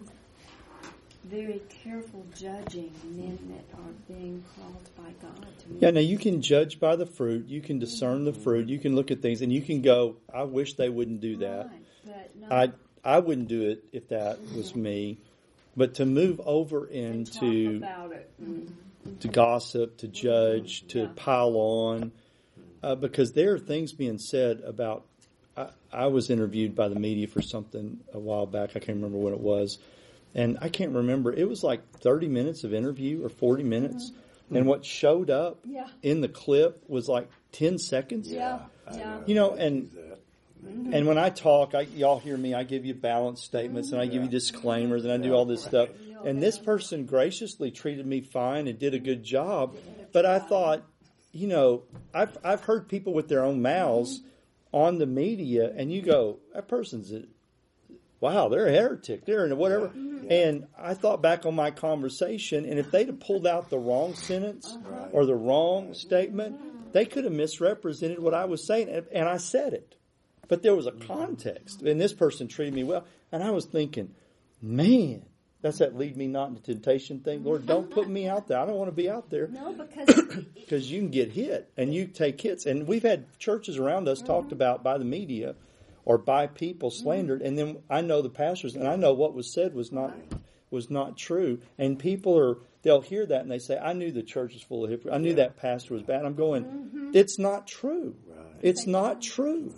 very careful judging men that are being called by God to Yeah, now you can judge by the fruit. You can discern the fruit. You can look at things, and you can go, I wish they wouldn't do that. Right, but no, I I wouldn't do it if that was me. But to move over and talk into about it. to gossip, to judge, to Yeah. pile on, uh, because there are things being said about. I, I was interviewed by the media for something a while back. I can't remember what it was, and I can't remember. It was like thirty minutes of interview or forty minutes, Mm-hmm. and what showed up Yeah. in the clip was like ten seconds. Yeah, yeah. You know, and and when I talk, I, y'all hear me. I give you balanced statements, and I give you disclaimers, and I do all this stuff. And this person graciously treated me fine and did a good job. But I thought, you know, I've I've heard people with their own mouths on the media, and you go, that person's a, wow, they're a heretic, they're in whatever. And I thought back on my conversation, and if they'd have pulled out the wrong sentence or the wrong statement, they could have misrepresented what I was saying, and, and I said it. But there was a context, and this person treated me well, and I was thinking, man, that's that lead me not into temptation thing. Lord, don't put me out there. I don't want to be out there. No, because Because you can get hit, and you take hits. And we've had churches around us talked about by the media or by people slandered, and then I know the pastors, and I know what was said was not was not true. And people are, they'll hear that, and they say, I knew the church was full of hypocrites. I knew that pastor was bad. I'm going, it's not true. It's not true.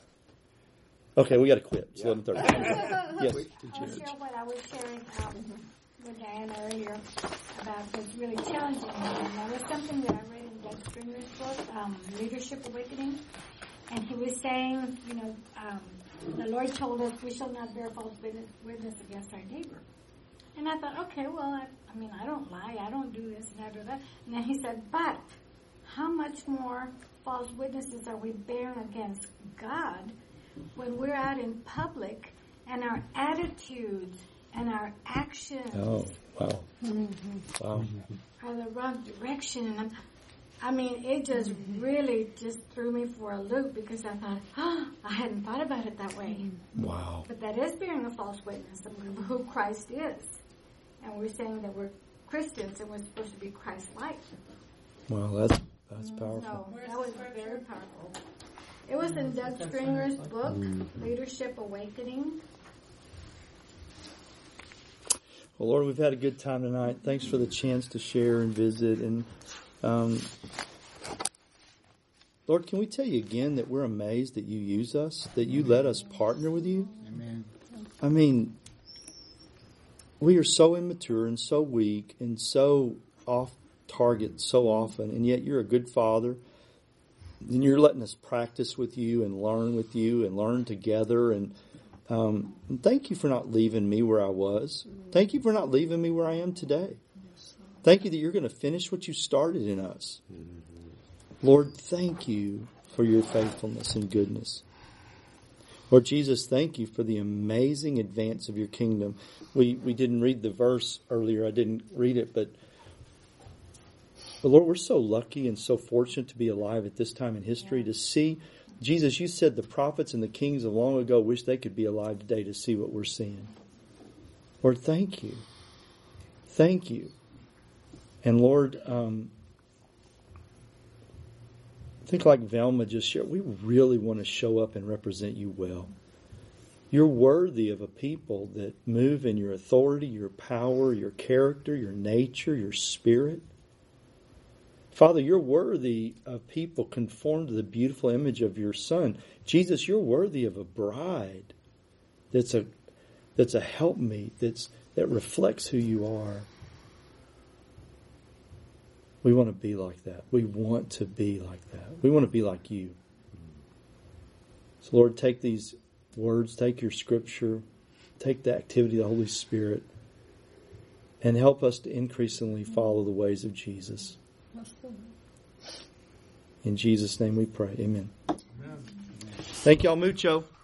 Okay, we got to quit. It's eleven thirty. Yes. I'll share what I was sharing um, with Diana earlier about what's really challenging me. And that was something that I read in Doug Stringer's book, um, Leadership Awakening. And he was saying, you know, um, the Lord told us we shall not bear false witness, witness against our neighbor. And I thought, okay, well, I, I mean, I don't lie, I don't do this and I do that. And then he said, but how much more false witnesses are we bearing against God when we're out in public and our attitudes and our actions Oh, wow. Wow. are the wrong direction? And I'm, I mean, it just really just threw me for a loop because I thought, oh, I hadn't thought about it that way. Wow. But that is bearing a false witness of who Christ is. And we're saying that we're Christians and we're supposed to be Christ-like. Wow, that's that's powerful. So that was very powerful. It was in Doug Stringer's book, Leadership Awakening. Well, Lord, we've had a good time tonight. Thanks for the chance to share and visit. And um, Lord, can we tell you again that we're amazed that you use us, that you let us partner with you? Amen. I mean, we are so immature and so weak and so off target so often, and yet you're a good Father. And you're letting us practice with you and learn with you and learn together. And, um, and thank you for not leaving me where I was. Thank you for not leaving me where I am today. Thank you that you're going to finish what you started in us. Lord, thank you for your faithfulness and goodness. Lord Jesus, thank you for the amazing advance of your kingdom. We we didn't read the verse earlier. I didn't read it, but But Lord, we're so lucky and so fortunate to be alive at this time in history to see. Jesus, you said the prophets and the kings of long ago wish they could be alive today to see what we're seeing. Lord, thank you. Thank you. And Lord, um, I think like Velma just shared, we really want to show up and represent you well. You're worthy of a people that move in your authority, your power, your character, your nature, your spirit. Father, you're worthy of people conformed to the beautiful image of your Son. Jesus, you're worthy of a bride that's a that's a helpmeet, that's that reflects who you are. We want to be like that. We want to be like that. We want to be like you. So Lord, take these words, take your scripture, take the activity of the Holy Spirit, and help us to increasingly follow the ways of Jesus. In Jesus' name we pray. Amen. Amen. Thank y'all mucho.